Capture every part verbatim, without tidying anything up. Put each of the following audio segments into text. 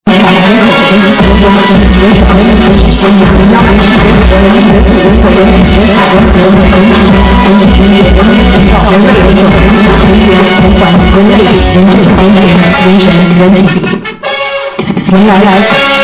原来来。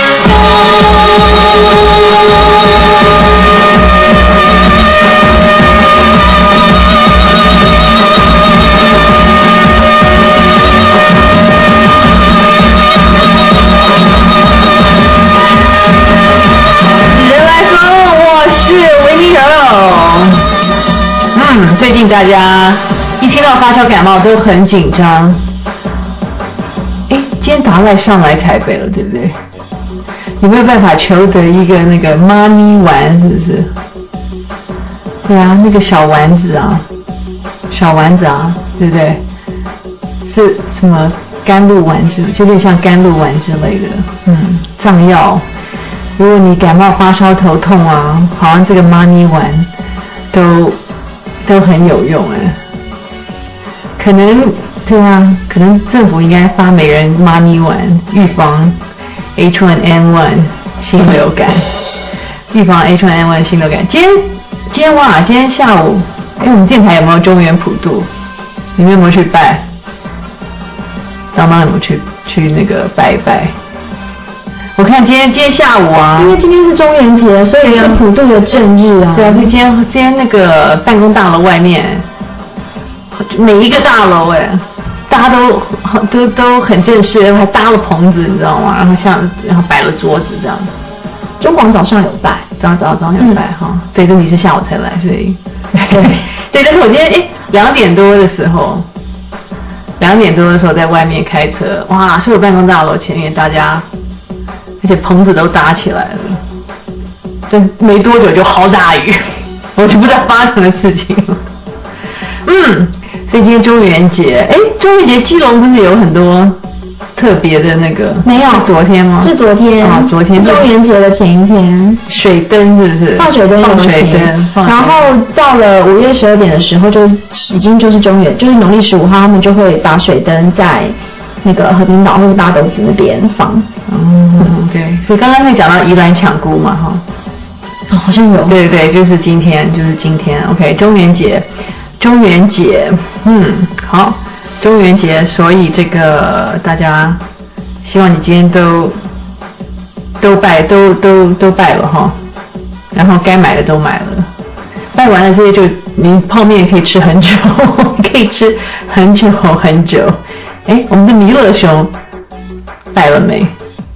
嗯，最近大家一听到发烧感冒都很紧张。哎，今天达赖上来台北了，对不对？有没有办法求得一个那个妈咪丸？是不是？对啊，那个小丸子啊，小丸子啊，对不对？是什么甘露丸之，就有点像甘露丸之类的。嗯，藏药。如果你感冒发烧头痛啊，好像这个妈咪丸都。都很有用哎，可能对啊，可能政府应该发每人妈咪丸，预防 H 一 N 一 新流感，预防 H 一 N 一 新流感。今天今天哇，今天下午，哎，我们电台有没有中元普渡？你们有没有去拜？妈妈有没有去去那个拜一拜？我看今天今天下午啊， 因为今天是中元节，所以是普渡的正日啊。 对啊，所以今天今天那个办公大楼外面，每一个大楼哎，大家都都都很正式，还搭了棚子，你知道吗？然后像然后摆了桌子这样。 中广早上有拜， 早早早上有拜哈、嗯。对，但你是下午才来，所以对对。但是我今天哎两点多的时候，两点多的时候在外面开车，哇，所有办公大楼前面大家。而且棚子都搭起来了，但没多久就好大雨，我就不知道发生的事情了。嗯，所以今天中元节，哎，中元节基隆不是有很多特别的那个？ 没有， 是昨天吗？ 是昨天啊，昨天中元节的前一天， 水灯是不是？ 放水灯， 放水灯， 然后到了五月十二点的时候，就已经就是中元，就是农历十五号，他们就会把水灯在那个和平岛或是八斗子那边放。 嗯，对，所以刚刚在讲到宜兰抢菇嘛，哈、 哦，好像有。 对对，就是今天，就是今天 ，OK， 中元节，中元节，嗯，好，中元节，所以这个大家希望你今天都都拜，都都都拜了哈，然后该买的都买了，拜完了这些就你泡面可以吃很久，可以吃很久很久。哎，我们的弥勒熊拜了没？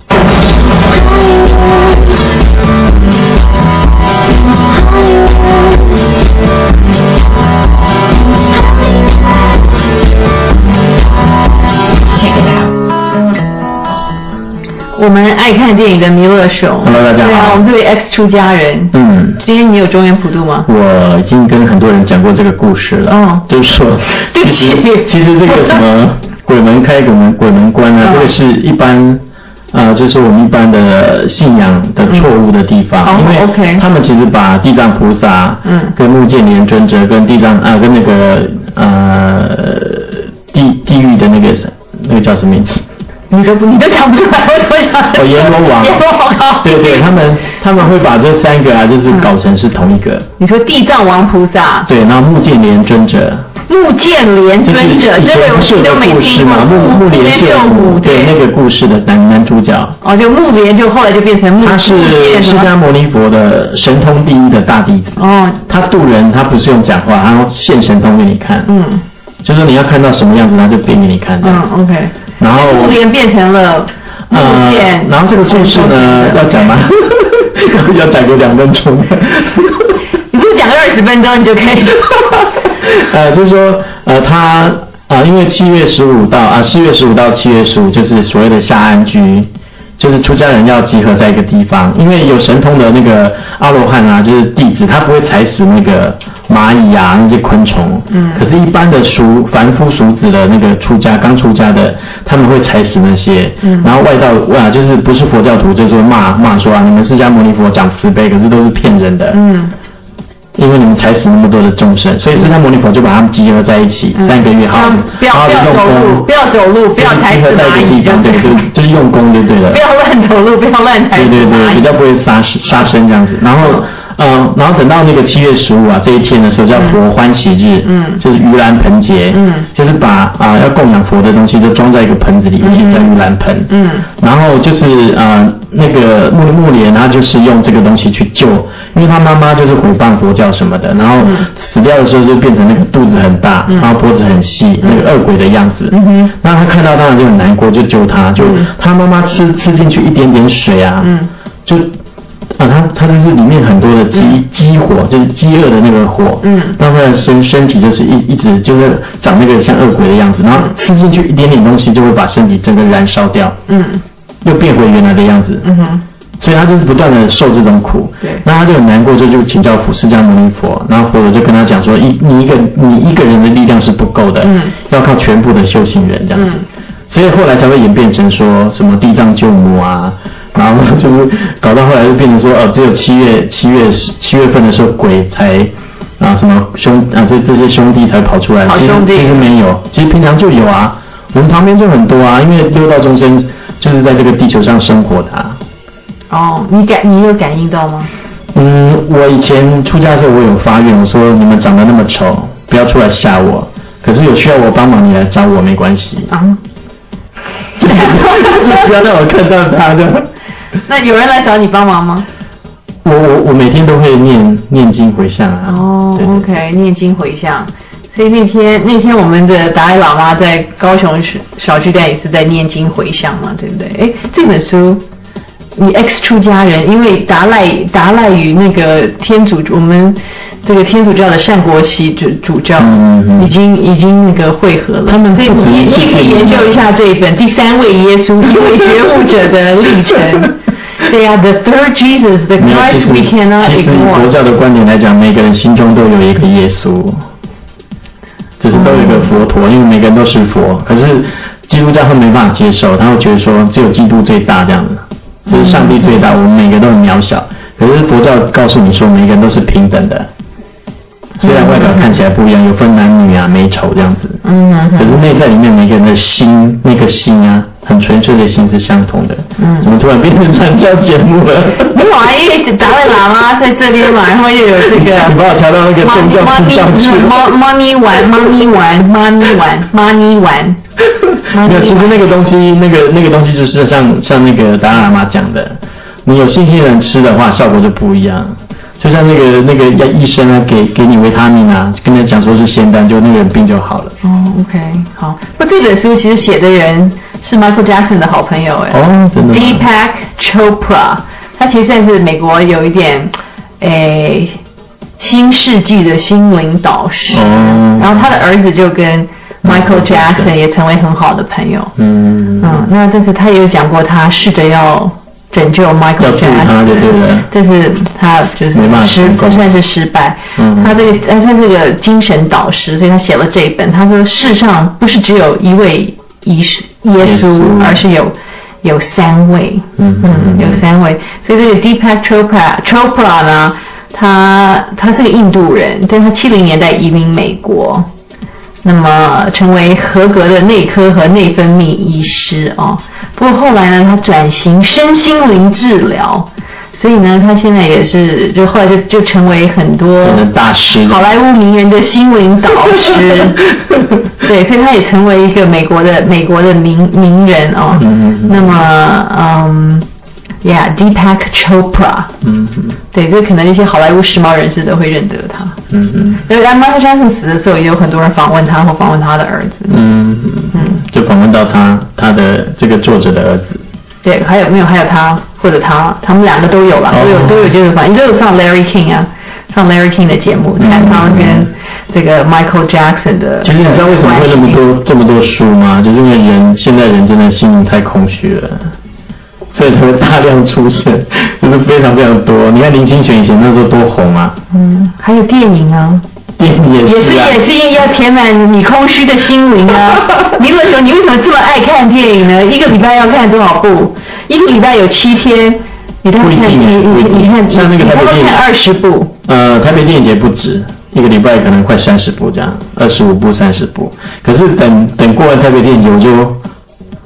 我们爱看电影的弥勒熊 ，Hello， 大家好。 对啊，我们这位 X 出家人。嗯。今天你有中元普渡吗？ 我已经跟很多人讲过这个故事了。哦。就是说，其实其实这个什么鬼门开、鬼门鬼门关啊，这个是一般。呃，这是我们一般的信仰的错误的地方，嗯、因为 okay. 他们其实把地藏菩萨、嗯，跟目犍连尊者跟地藏啊、呃，跟那个呃地地狱的那个那个叫什么名字？ 你都不你都讲不出来，我都想。 哦，阎罗王。 阎罗王。 对对，他们他们会把这三个啊，就是搞成是同一个。嗯、 你说地藏王菩萨。 对，然后目犍连尊者。 目犍连尊者，这个是的故事嘛？目目连救母，对那个故事的男男主角。 哦，就目连就后来就变成目。 他是释迦牟尼佛的神通第一的大弟子。哦。他渡人，他不是用讲话，他现神通给你看。嗯。就是你要看到什么样子，他就变给你看。嗯 ，OK。 然后目连变成了目犍。 然后这个故事呢，要讲吗？要讲个两分钟。 你就讲个二十分钟，你就可以。 呃，就是说，呃，他啊、呃，因为七月十五到啊，四月十五到七月十五，就是所谓的下安居，就是出家人要集合在一个地方。因为有神通的那个阿罗汉啊，就是弟子，他不会踩死那个蚂蚁啊那些昆虫。嗯。可是，一般的俗凡夫俗子的那个出家刚出家的，他们会踩死那些。嗯。然后外道啊，就是不是佛教徒，就是说骂骂说啊，你们释迦牟尼佛讲慈悲，可是都是骗人的。嗯。因为你们踩死那么多的众生，所以释迦牟尼佛就把他们集合在一起，嗯、三个月好， 不要不要走路，不要走路，不要踩死蚂蚁， 对对，就是用功就对了。 不要乱不要乱踩。 对对对，比较不会杀杀生这样子。然后，嗯，然后等到那个七月十五啊这一天的时候，叫佛欢喜日，嗯，就是盂兰盆节，嗯，就是把啊、呃、要供养佛的东西都装在一个盆子里面，叫盂兰盆，嗯，然后就是啊、呃、那个木木莲他就是用这个东西去救，因为他妈妈就是毁谤佛教什么的，然后死掉的时候就变成那个肚子很大，嗯、然后脖子很细，那个恶鬼的样子，嗯哼，那他看到当然就很难过，就救他，就、嗯、他妈妈吃吃进去一点点水啊，嗯，就。啊，它它就是里面很多的饥饥火，就是饥饿的那个火，嗯，让他的身身体就是一一直就是长那个像恶鬼的样子，然后吃进去一点点东西就会把身体整个燃烧掉，嗯，又变回原来的样子，嗯哼，所以他就是不断的受这种苦，对，那他就很难过，就就请教释迦牟尼佛，然后佛陀就跟他讲说，一你一个你一个人的力量是不够的，嗯，要靠全部的修行人这样子，嗯，所以后来才会演变成说什么地藏救母啊。然后就是搞到后来就变成说，哦，只有七月七月七月份的时候鬼才啊什么兄啊这这些兄弟才跑出来， 好兄弟其实其实没有，其实平常就有啊，我们旁边就很多啊，因为六道众生就是在这个地球上生活的啊。 哦，你感你有感应到吗？ 嗯，我以前出家的时候我有发愿，我说你们长得那么丑，不要出来吓我，可是有需要我帮忙你来找我没关系啊，就不要让我看到他的。 那有人来找你帮忙吗？ 我我我每天都会念念经回向啊。 哦对对 ，OK， 念经回向。所以那天那天我们的达赖喇嘛在高雄小巨蛋也是在念经回向嘛，对不对？哎，这本书你 X 出家人，因为达赖达赖与那个天主我们这个天主教的单国皙主主教、嗯嗯、已经已经那个汇合了， 他们所以你你可以研究一下这一本第三位耶稣一位觉悟者的历程。对啊 ，The Third Jesus, the Christ we cannot ignore。 其实佛教的观点来讲，每个人心中都有一个耶稣，就是都有一个佛陀，因为每个人都是佛。可是基督教会没办法接受，他会觉得说只有基督最大这样子，就是上帝最大，我们每个都很渺小。可是佛教告诉你说，每个人都是平等的。虽然外表看起来不一样，有分男女啊、美丑这样子，嗯，可是内在里面每个人的心，那个心啊，很纯粹的心是相同的。嗯，怎么突然变成传教节目了？ 没有啊，因为达赖喇嘛在这边嘛，然后又有这个， 你把我调到那个宗教频道去了。 Money 玩 ，Money 玩 ，Money 玩 ，Money 玩。 没有，其实那个东西，那个那个东西就是像像那个达赖喇嘛讲的，你有信心的人吃的话，效果就不一样。就像那个那个医生啊，给给你维他命啊，跟他讲说是仙丹，就那个人病就好了。 哦 ，OK， 好。那这本书其实写的人是 Michael Jackson 的好朋友哎。 哦，真的吗 ？Deepak Chopra， 他其实算是美国有一点诶新世纪的心灵导师。哦。然后他的儿子就跟 Michael Jackson 也成为很好的朋友。嗯。嗯，那但是他也有讲过，他试着要拯救 Michael Jackson， 对对对， 但是他就是失，就算是失败。嗯，他这个他是这个精神导师，所以他写了这一本。他说，世上不是只有一位耶稣，而是有有三位。嗯嗯，有三位。所以这个 Deepak Chopra Chopra 呢，他他是个印度人，但他七零年代移民美国。那么成为合格的内科和内分泌医师哦。不过后来呢，他转型身心灵治疗，所以呢，他现在也是就后来就就成为很多大师、 好莱坞名人的心灵导师。对，所以他也成为一个美国的美国的名名人哦。嗯嗯那么嗯。Yeah, Deepak Chopra。嗯嗯，对，这可能一些好莱坞时髦人士都会认得他。嗯嗯，因为 Michael Jackson 死的时候，也有很多人访问他或访问他的儿子。嗯嗯嗯，就访问到他他的这个作者的儿子。 对，还有没有？还有他或者他，他们两个都有了，都有、哦、都有接受访问，都有上 Larry King 啊，上 Larry King 的节目，谈他们跟这个 Michael Jackson 的。 其实你知道为什么会那么多这么多书吗？就是因为人现在人真的心灵太空虚了。所以才会大量出现，就是非常非常多。你看林清玄以前那时候多红啊！嗯， 还有电影啊， 电影也是、啊、 也是也是要填满你空虚的心灵啊。林乐雄，你为什么这么爱看电影呢？一个礼拜要看多少部？一个礼拜有七天，你都看你你你看， 像那个台北电影看二十部。 呃，台北电影节不止。一个礼拜可能快三十部这样，二十五部、三十部。可是等等过完台北电影节，我就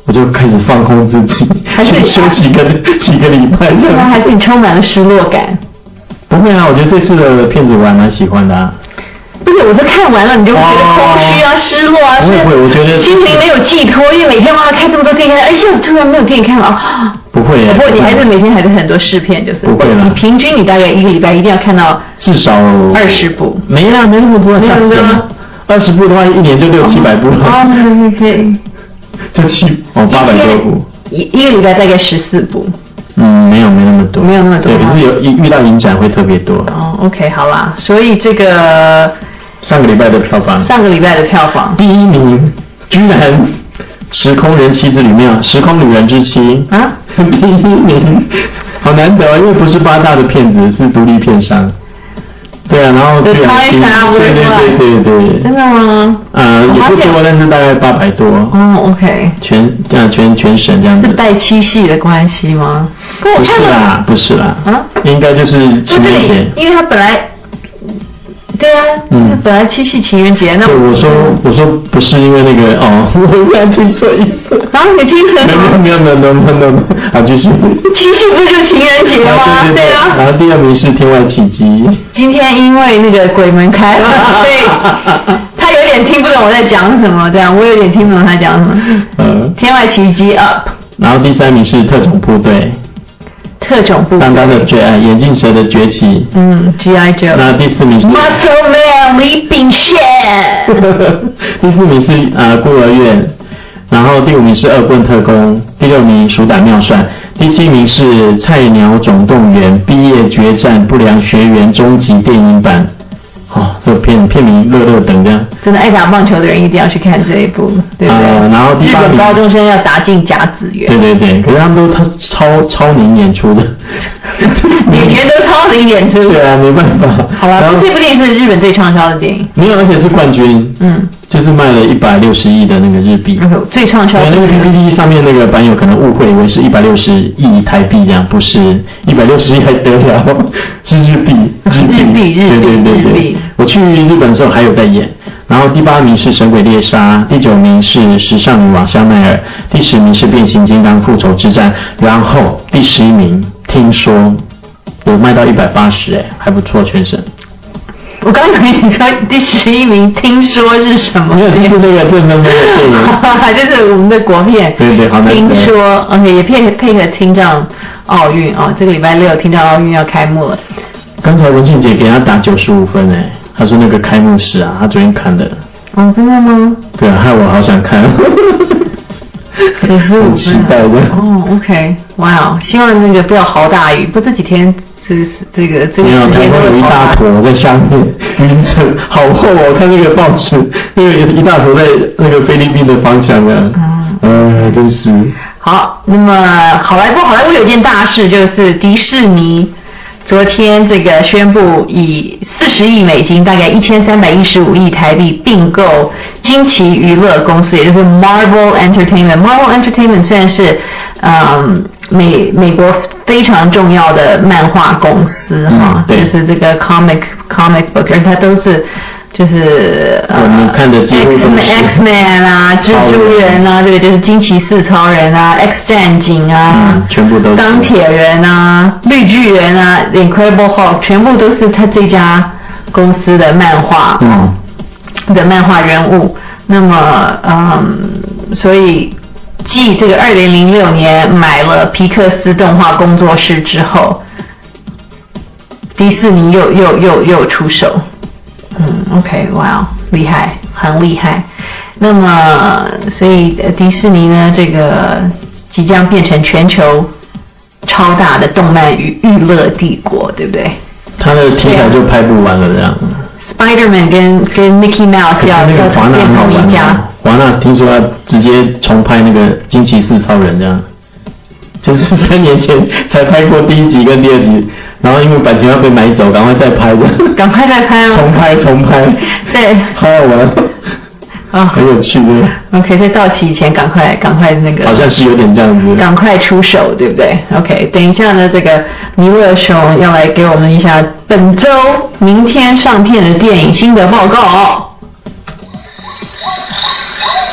我就开始放空自己，先休息个几个礼拜这样。 还是你充满了失落感？ 不会啊，我觉得这次的片子我还蛮喜欢的啊。 不是，我是看完了你就会觉得空虚啊、失落啊， 不会不会，我觉得心灵没有寄托，因为每天哇看这么多电影，哎呀，突然没有电影看了啊。 不会耶。 不过你还是每天还是很多试片，就是不会啦。 你平均你大概一个礼拜一定要看到至少二十部。 没啦，没那么多， 没那么多。 二十部的话，一年就六七百部了。 哦，可以。 就七哦八百多部。 一一个礼拜大概十四部。 嗯，没有没那么多， 没有那么多。 对，可是有遇到影展会特别多。 哦 ，OK， 好啦，所以这个。 上个礼拜的票房， 上个礼拜的票房第一名居然《时空人妻之旅》没有，《时空旅人之妻》 啊， 第一名，好难得，因为不是八大的片子，是独立片商。对啊，然后居然对对对对对， 真的吗？ 呃，也不多，但是大概八百多。 哦 ，OK， 全这样全全省这样子。 是带七夕的关系吗？ 不是啦，不是啦，啊，应该就是情人节， 因为他本来。对啊，嗯，本来七夕情人节，那对我说我说不是因为那个哦，我刚听错意思。 然后你听成没有没有没有没有没有没有，啊，继续。 七夕不就是情人节吗？ 啊、对, 对, 对, 对啊。然后第二名是《天外奇迹》。 今天因为那个鬼门开了，所以他有点听不懂我在讲什么，这样我有点听不懂他讲什么。嗯。天外奇迹 up。 然后第三名是《特种部队》。 特种部队， 当当的最爱，眼镜蛇的崛起。 嗯 ，G I Joe。 那第四名是 Muscle Man 李秉宪。 第四名是呃孤儿院，然后第五名是恶棍特工，第六名鼠胆妙算，第七名是菜鸟总动员毕业决战不良学员终极电影版。哦，这个片片名乐乐等这样。 真的爱打棒球的人一定要去看这一部，对不对？ 呃、然后第八名， 日本高中生要打进甲子园。 对对对，可是他们都超超超龄演出的， 每年都超龄演出。 对啊，没办法。 好吧，这部电影是日本最畅销的电影。 没有，而且是冠军。嗯。就是卖了一百六十亿的那个日币。 最畅销。 那个 P P T 上面那个版友可能误会以为是一百六十亿台币这样，不是一百六十亿还得了，是日币。 日币日币对对对对。我去日本的时候还有在演。然后第八名是《神鬼猎杀》，第九名是《时尚女王香奈儿》，第十名是《变形金刚复仇之战》，然后第十一名听说有卖到一百八十，哎，还不错，全省。 我刚以为你说第十一名，听说是什么？ 没有，就是那个正宗的电影， 就是我们的国片。 对对，好难得。 听说 ，OK， 也配配合听障奥运哦，这个礼拜六听障奥运要开幕了。 刚才文庆姐给他打九十五分哎，她说那个开幕式啊，她昨天看的。 哦，真的吗？ 对啊，害我好想看。 九十五分。 期待的。 哦 ，OK， 哇哦，希望那个不要豪大雨，不这几天。这个这个这个时间都有一大坨在下面，云层好厚哦！看那个报纸，那个一大坨在那个菲律宾的方向啊，嗯，呃，真是。 好，那么好莱坞好莱坞有件大事，就是迪士尼昨天这个宣布以四十亿美金，大概一千三百一十五亿台币并购惊奇娱乐公司，也就是 Marvel Entertainment。Marvel Entertainment 虽然是嗯。美美国非常重要的漫画公司哈、嗯，就是这个 comic comic book， 而它都是就是我们看的几乎都是 X-Men 啊，蜘蛛人啊，这个就是惊奇四超人啊 ，X 战警啊、 嗯，全部都是钢铁人啊，绿巨人啊 ，Incredible Hulk， 全部都是他这家公司的漫画嗯的漫画人物。那么嗯，所以。继这个二零零六年买了皮克斯动画工作室之后，迪士尼又又又又出手，嗯 ，OK， 哇、wow, 厉害，很厉害。那么，所以迪士尼呢，这个即将变成全球超大的动漫与娱乐帝国，对不对？ 它的题材就拍不完了，这样。 Spider-Man 跟跟 Mickey Mouse 要要变同一家。 华纳听说要直接重拍那个惊奇四超人，这样，就是三年前才拍过第一集跟第二集，然后因为版权要被买走，赶快再拍的。 赶快再拍哦。 重拍重拍。对。好好玩。啊，很有趣的。 OK， 在到期以前赶快赶快那个。 好像是有点这样子。 赶快出手，对不对 ？OK， 等一下呢，这个弥勒熊要来给我们一下本周明天上片的电影心得报告。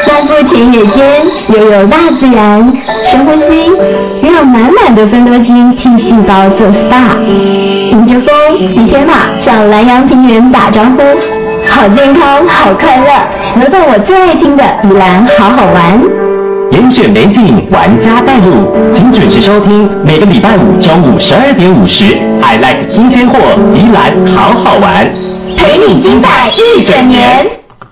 丰富田野间，悠悠大自然，深呼吸，让满满的芬多精替细胞做 S P A， 迎着风，骑铁马，向南洋平原打招呼，好健康，好快乐，来到我最爱听的宜兰好好玩。 严选美景，玩家带路，请准时收听每个礼拜五中午十二点五十 ，I Like 新鲜货，宜兰好好玩， 陪你精彩一整年。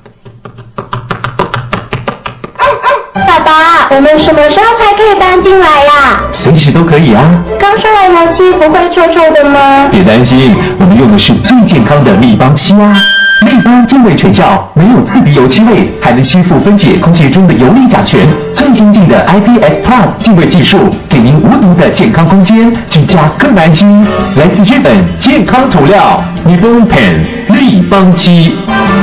爸爸，我们什么时候才可以搬进来呀？ 随时都可以啊。 刚刷完油漆不会臭臭的吗？ 别担心，我们用的是最健康的立邦漆啊。立邦净味全效，没有刺鼻油漆味，还能吸附分解空气中的游离甲醛。最先进的 I P S Plus 净味技术，给您无毒的健康空间，居家更安心。来自日本健康涂料 Nippon Pen 立邦漆。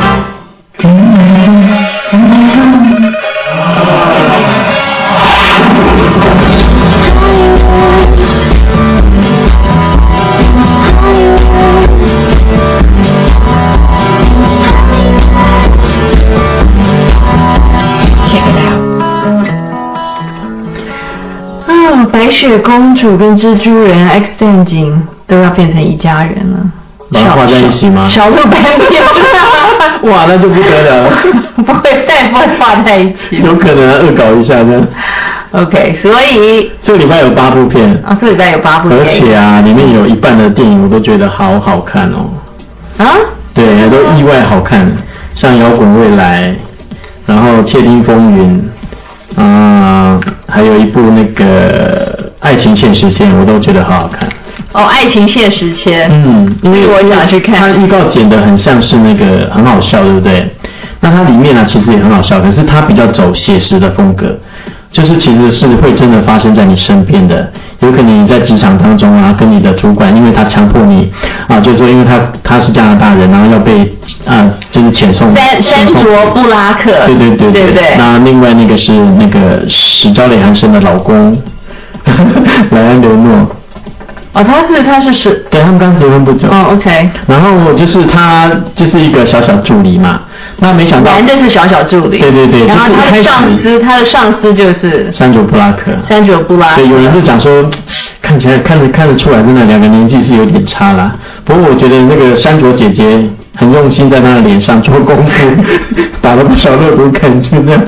啊，白雪公主跟蜘蛛人 X 战警都要变成一家人了。 把它画在一起吗？ 小鹿斑点， 哇，那就不得了。 不会，再不会画在一起。 有可能恶搞一下呢。 OK， 所以这个礼拜有八部片啊，这个礼拜有八部片， 而且啊，里面有一半的电影我都觉得好好看哦。 啊？ 对，都意外好看，像《摇滚未来》，然后《窃听风云》，啊、呃，还有一部那个《爱情现实线》，我都觉得好好看。 哦，爱情现实签， 嗯，因为我想去看。 它预告剪得很像是那个很好笑，对不对？那它里面呢、啊，其实也很好笑，可是它比较走写实的风格，就是其实是会真的发生在你身边的。有可能你在职场当中啊，跟你的主管，因为他强迫你啊，就是说因为他他是加拿大人，然后要被啊就是遣送。 山山卓布拉克。 对对对对对。 那另外那个是那个史嘉蕾·韩森的老公莱恩·刘诺。 哦，他是他是是， 对，他们刚结婚不久。 哦 ，OK。 然后就是他就是一个小小助理嘛，那没想到男的是小小助理。 对对对。 然后他的上司，他的上司就是山卓布拉克。 山卓布拉克。 对，有人就讲说，看起来看得看得出来，真的两个年纪是有点差啦。不过我觉得那个山卓姐姐很用心在她的脸上做功夫，打了不少肉毒杆菌这样。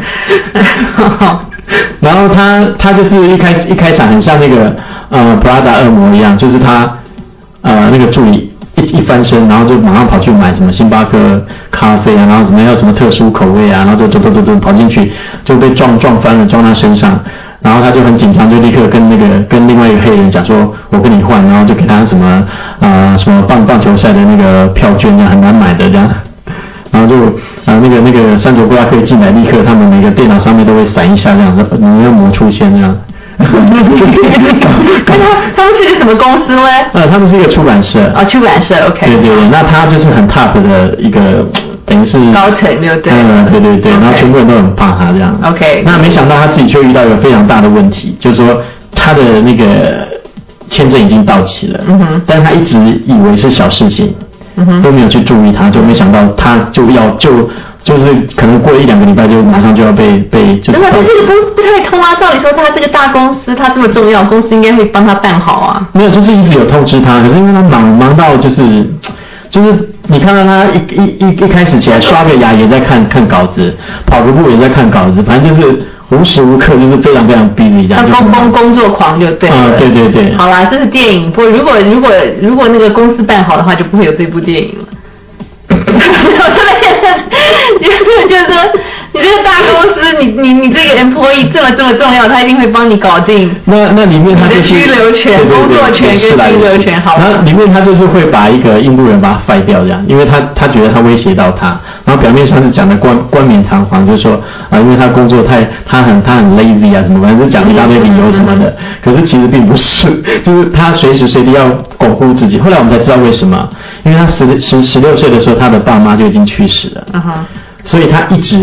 然后他他就是一开一开场很像那个呃普拉达恶魔一样，就是他呃那个助理一一翻身，然后就马上跑去买什么星巴克咖啡啊，然后怎么样什么特殊口味啊，然后就走走走走跑进去就被撞撞翻了，撞他身上，然后他就很紧张，就立刻跟那个跟另外一个黑人讲说，我跟你换，然后就给他什么呃什么棒棒球赛的那个票券，这样很难买的这样。然后就啊那个那个山卓布拉克进来，立刻他们每个电脑上面都会闪一下这样子，你要魔出现这样。 他他们是个什么公司呢？ 呃，他们是一个出版社。 哦，出版社 ，OK。 对对对，那他就是很 top 的一个，等于是高层就对。 嗯，对对对， okay. 然后全部人都很怕他这样。 OK。 那没想到他自己却遇到一个非常大的问题，就是说他的那个签证已经到期了， 嗯哼， 但是他一直以为是小事情。嗯哼，都没有去注意他，就没想到他就要就就是可能过一两个礼拜就马上就要被被就是。 那这个不不太通啊！照理说他这个大公司，他这么重要，公司应该会帮他办好啊。 没有，就是一直有通知他，可是因为他忙忙到就是就是你看到他一一一一开始起来刷个牙也在看看稿子，跑个步也在看稿子，反正就是无时无刻就是非常非常 busy 这样。 他工工工作狂就对了。 啊、嗯，对对对。 好啦，这是电影，不过如果如果如果那个公司办好的话，就不会有这部电影了。我说的现在，就是说，你这个大公司，你你你这个 employee 这么这么重要，他一定会帮你搞定。 那那里面他就是居留权、 对对对工作权跟居留权，好。 然后里面他就是会把一个印度人把他废掉这样，因为他他觉得他威胁到他，然后表面上是讲的冠冠冕堂皇，就是说啊，因为他工作太他很他很 lazy 啊什么，反正就讲一大堆理由什么的。可是其实并不是，就是他随时随地要巩固自己。后来我们才知道为什么，因为他十十十六岁的时候，他的爸妈就已经去世了。 嗯哼。 所以他一直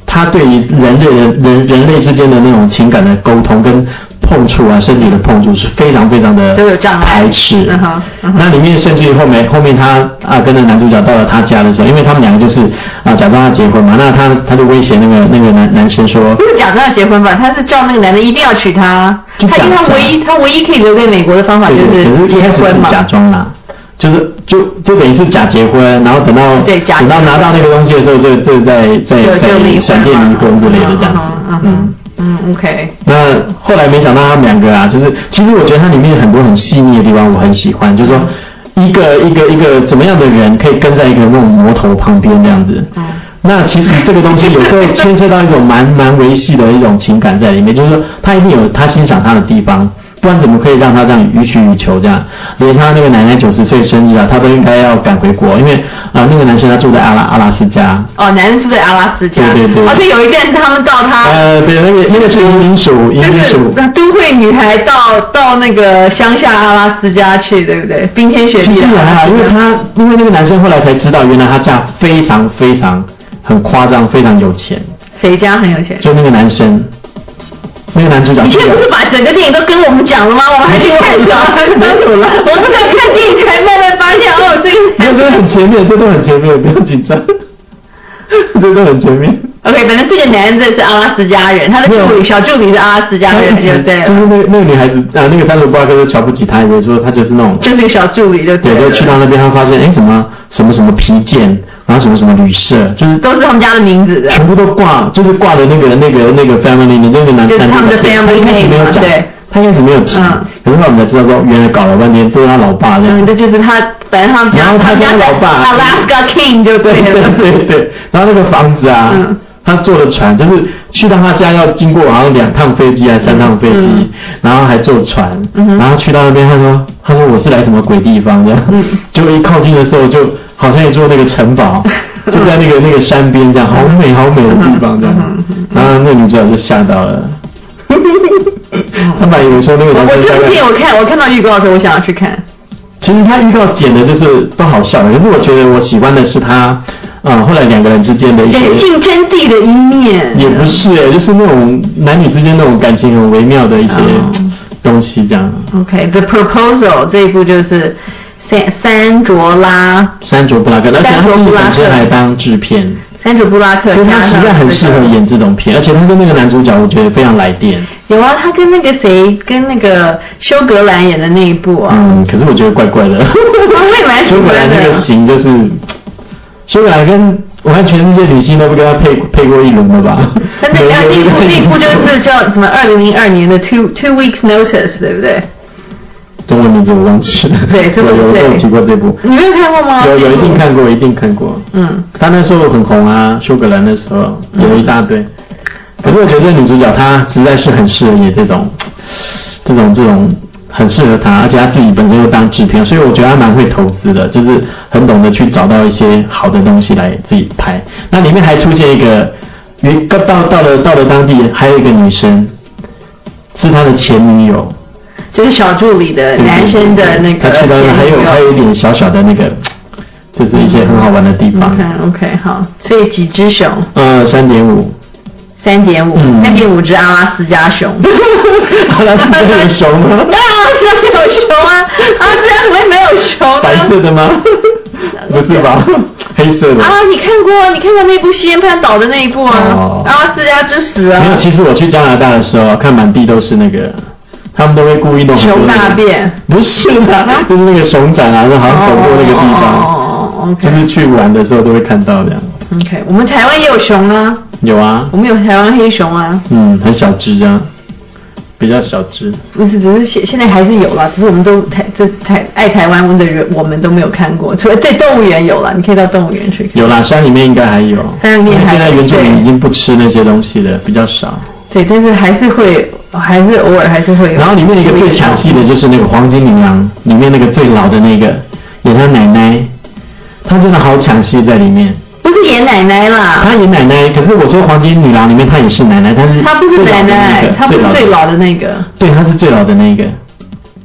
他对于人类的人人类之间的那种情感的沟通跟碰触啊，身体的碰触是非常非常的都有障碍排斥。 嗯哼嗯哼那里面甚至于后面后面他啊跟那男主角到了他家的时候，因为他们两个就是啊假装要结婚嘛，那他他就威胁那个那个男男生说， 不是假装要结婚吧？他是叫那个男的一定要娶她， 就假他因为他唯一他唯一可以留在美国的方法就对对，可是一结开始是婚嘛。 假装啦。就是就就等于是假结婚，然后等到对假等到拿到那个东西的时候，就就再再就就离婚再闪电离婚之类的这样子。 嗯嗯嗯 ，OK。 那后来没想到他们两个啊，就是其实我觉得它里面很多很细腻的地方我很喜欢，就是说一个一个一个怎么样的人可以跟在一个那种魔头旁边这样子。 嗯。 那其实这个东西有时候牵涉到一种蛮蛮维系的一种情感在里面，就是说他一定有他欣赏他的地方。不然怎么可以让他这样予取予求这样？连他那个奶奶九十岁生日啊，他都应该要赶回国，因为啊、呃、那个男生他住在阿拉阿拉斯加。 哦，男人住在阿拉斯加。 对对对。 而且有一个人他们到他。 呃，对，那个那个是移民署，移民署。 就是都会女孩到到那个乡下阿拉斯加去，对不对？冰天雪地。 其实也还好，因为他因为那个男生后来才知道，原来他家非常非常很夸张，非常有钱。 谁家很有钱？ 就那个男生。那个男主角， 你现在不是把整个电影都跟我们讲了吗？我们还去看什么？ 没有了， 我们在看电影才慢慢发现，哦，这个没有，这都很前面，这都很前面，不用紧张，这都很前面。 OK， 反正这个男人是阿拉斯加人，他的助理小助理是阿拉斯加人，对不对？ 就是那那个女孩子啊，那个山姆布拉克就瞧不起他，以为说他就是那种， 就是个小助理，就对。 对，就去到那边，他发现，哎，怎么什么什么皮件，然后什么什么旅社，就是都是他们家的名字的， 全部都挂，就是挂的那个那个那个 family， 你那个男， 就是他们的 family name， 没有讲， 对， 他一开始没有提， 嗯， 可是后来我们才知道说，原来搞了半天都是他老爸这样， 嗯，这就是他，反正他们家， 然后他家老爸 Alaska King 就对了， 对对对，然后那个房子啊。嗯，他坐的船就是去到他家要经过好像两趟飞机还是三趟飞机，嗯、然后还坐船，嗯、然后去到那边他说他说我是来什么鬼地方这样，嗯、就一靠近的时候就好像一座那个城堡，就在那个那个山边这样，好美好美的地方这样，然后那个女主角就吓到了。他本来以为说那个男生大概， 我这部片我看我看到预告的时候我想要去看。 其实他预告剪的就是都好笑的，可是我觉得我喜欢的是他。啊、嗯，后来两个人之间的一些人性真谛的一面， 也不是哎，就是那种男女之间那种感情很微妙的一些东西这样。 OK，The Proposal 这一部就是三山卓拉， 山卓布拉克，而且他自己本身还当制片。 山卓布拉克， 所以他实在很适合演这种片，而且他跟那个男主角我觉得非常来电。 有啊，他跟那个谁，跟那个休格兰演的那一部啊。 嗯，可是我觉得怪怪的。 我也蛮喜欢的。 休格兰那个型就是。休格兰跟我看全世界女星都不跟他配配过一轮了吧？ 但那那一部那一部就是叫什么？二零零二年的 Two Two Weeks Notice， 对不对？ 中文名字我忘记了。 对，这部有有有提过这部。 你没有看过吗？ 有有一定看过，一定看过。嗯。他那时候很红啊，休格兰那时候有一大堆。嗯、可是我觉得女主角她实在是很适合演这种这种这种。很适合他，而且他自己本身又当制片，所以我觉得他蛮会投资的，就是很懂得去找到一些好的东西来自己拍。那里面还出现一个，到到了到了当地，还有一个女生，是他的前女友， 就是小助理的男生的那个。 他去到还有还有一点小小的那个，就是一些很好玩的地方。 OK OK 好，所以几只熊？ 呃，三点五。 三点五，三点五只阿拉斯加熊。 阿拉斯加有熊吗？ 对啊，阿拉斯加有熊啊！阿拉斯加怎么会没有熊呢？ 白色的吗？不是吧？黑色的。 啊，你看过？你看过那部《西燕潘岛》的那一部啊？哦、阿拉斯加之死啊！ 没有，其实我去加拿大的时候，看满地都是那个，他们都会故意弄很多、那個、 熊大便。 不是啦，就是那个熊展啊，就好像走过那个地方。 哦哦 OK。 就是去玩的时候都会看到这样。 OK， 我们台湾也有熊啊。 有啊， 我们有台湾黑熊啊。 嗯，很小只啊，比较小只。 不是，只是现现在还是有啦，只是我们都台这台爱台湾的人，我们都没有看过。除了在动物园有啦，你可以到动物园去看。 有啦，山里面应该还有。 山里面还有。 现在原住民已经不吃那些东西了，比较少。 对，但是还是会，还是偶尔还是会有。 然后里面一个最抢戏的就是那个黄金女郎，里面那个最老的那个，演她奶奶，她真的好抢戏在里面。 不是演奶奶啦， 她演奶奶，可是我说黄金女郎里面她也是奶奶，但是她不是奶奶，她不是最老的那个， 对，她是最老的那个。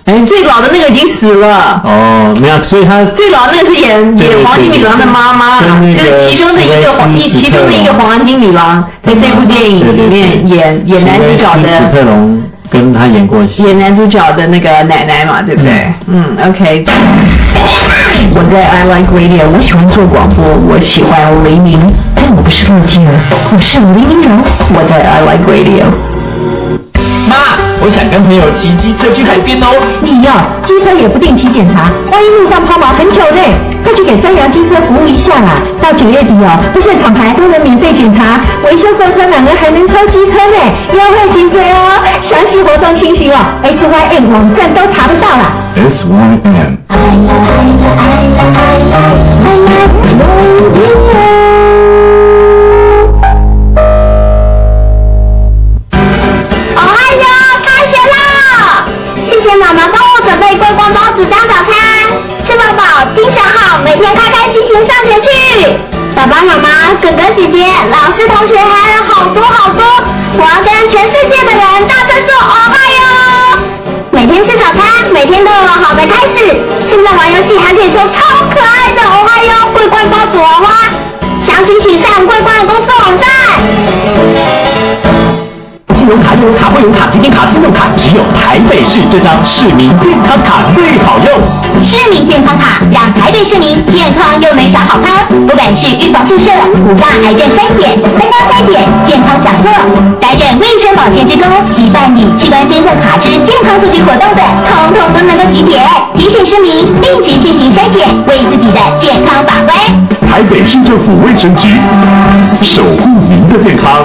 哎，最老的那个已经死了。 哦，没有，所以他最老那个是演演黄金女郎的妈妈，就是其中的一个黄，其中的一个黄金女郎，在这部电影里面演演男主角的。 史特龙跟他演过戏。 演男主角的那个奶奶嘛，对不对？嗯, 嗯 ，OK。我在 I Like Radio， 我喜欢做广播，我喜欢黎明，但我不是陆金人，我是黎明人。我在 I Like Radio。 妈，我想跟朋友骑机车去海边哦。 你要机车也不定期检查，万一路上抛锚很糗呢？快去给三洋机车服务一下啦！到九月底哦，不限厂牌都能免费检查，维修购车满额还能掏机车呢，优惠请嘴哦！详细活动信息哦 ，S Y M 网站都查得到啦。 S Y M。 妈妈帮我准备桂冠包子当早餐，吃饱饱，精神好，每天开开心心上学去。爸爸妈妈、哥哥姐姐、老师、同学还有好多好多，我要跟全世界的人大声说哦嗨哟！每天吃早餐，每天都有好的开始。现在玩游戏还可以说超可爱的哦嗨哟桂冠包子娃娃，详情请上桂冠公司网站。 信用卡、悠游卡、会游卡、积点卡、信用卡，只有台北市这张市民健康卡最好用。 市民健康卡让台北市民健康又能享好康，不管是预防注射、五大癌症筛检、三高筛检、健康小测，担任卫生保健职工及办理器官捐赠卡之健康促进活动的，统统都能够集点。提醒市民定期进行筛检，为自己的健康把关。 台北市政府卫生局，守护您的健康。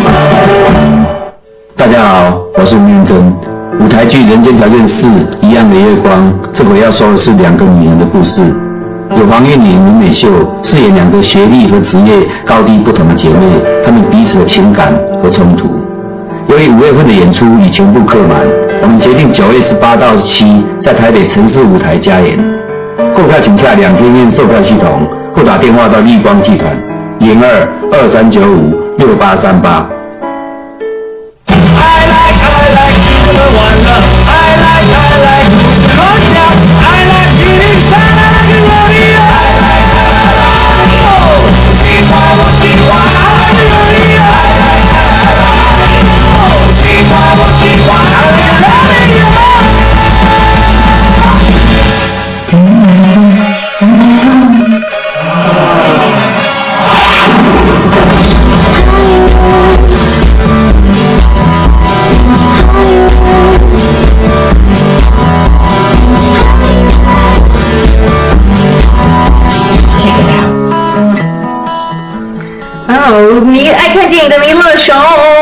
大家好，我是吴念真。舞台剧《人间条件四》一样的月光，这回要说的是两个女人的故事。有黄韵玲、林美秀饰演两个学历和职业高低不同的姐妹，她们彼此的情感和冲突。由于五月份的演出已全部客满，我们决定九月十八到十七在台北城市舞台加演。购票请洽两天院售票系统，或打电话到立光集团零二二三九五六八三八。 I like, I like 吃了完了 I like, I like 不是乱想 I like 一零三 I like 我的 I like, I like 喜欢我喜欢 I like 我的 I like, I like 喜欢我喜欢 I like 我的哦，迷爱看电影的弥勒熊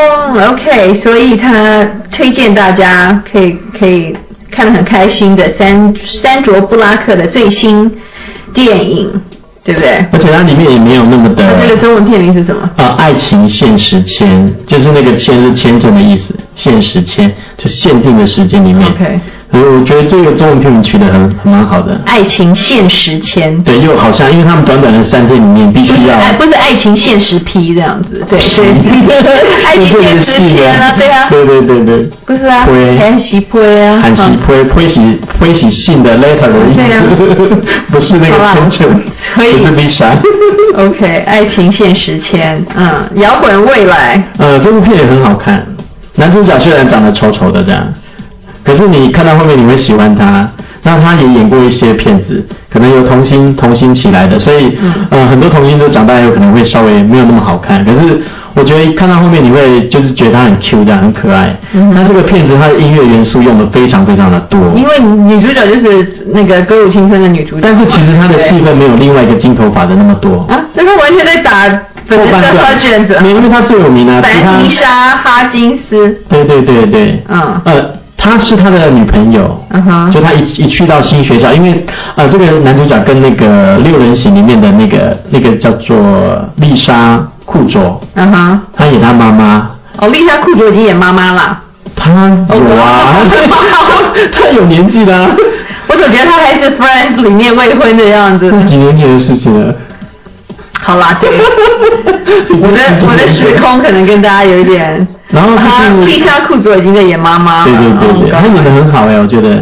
，OK， 所以他推荐大家可以可以看得很开心的山山卓布拉克的最新电影，对不对？ 而且它里面也没有那么的。 它这个中文片名是什么？ 呃，爱情限时签，就是那个签是签证的意思，限时签就限定的时间里面。 OK。 所以我觉得这个中文片取得很很蛮好的。 爱情限时签。对， 又好像因为他们短短的三天里面必须要。 不是, 不是爱情限时批这样子，对对。爱情限时签啊，对啊。 对对对对。 不是啊，很喜推啊。 很喜推，推喜推喜信的 letter 的意思。对啊。不是那个签证，不是 visa。 OK， 爱情限时签，嗯，摇滚未来。 呃，这部片也很好看，男主角虽然长得丑丑的这样。可是你看到后面你会喜欢他，那他也演过一些片子，可能有童星童星起来的，所以、嗯、呃很多童星都长大有可能会稍微没有那么好看，可是我觉得看到后面你会就是觉得他很 Q 这样很可爱。嗯，那这个片子它的音乐元素用的非常非常的多， 因为女主角就是那个歌舞青春的女主角， 但是其实她的戏份没有另外一个金头发的那么多啊，那她完全在打本身的花卷子， 因为她最有名啊， 凡妮莎哈金斯， 对对对对，嗯呃。他是他的女朋友，嗯哼，就他一一去到新学校，因为呃，这个男主角跟那个六人行里面的那个那个叫做丽莎库卓，嗯哼，他演他妈妈。 哦，丽莎库卓已经演妈妈了。 他有啊，他有年纪的、啊。 我总觉得他还是 Friends 里面未婚的样子。 几年前的事情了。 好啦，对，我的我的时空可能跟大家有一点。 然后就是丽莎库佐已经在演妈妈了。 对对对对，她演得很好哎，我觉得。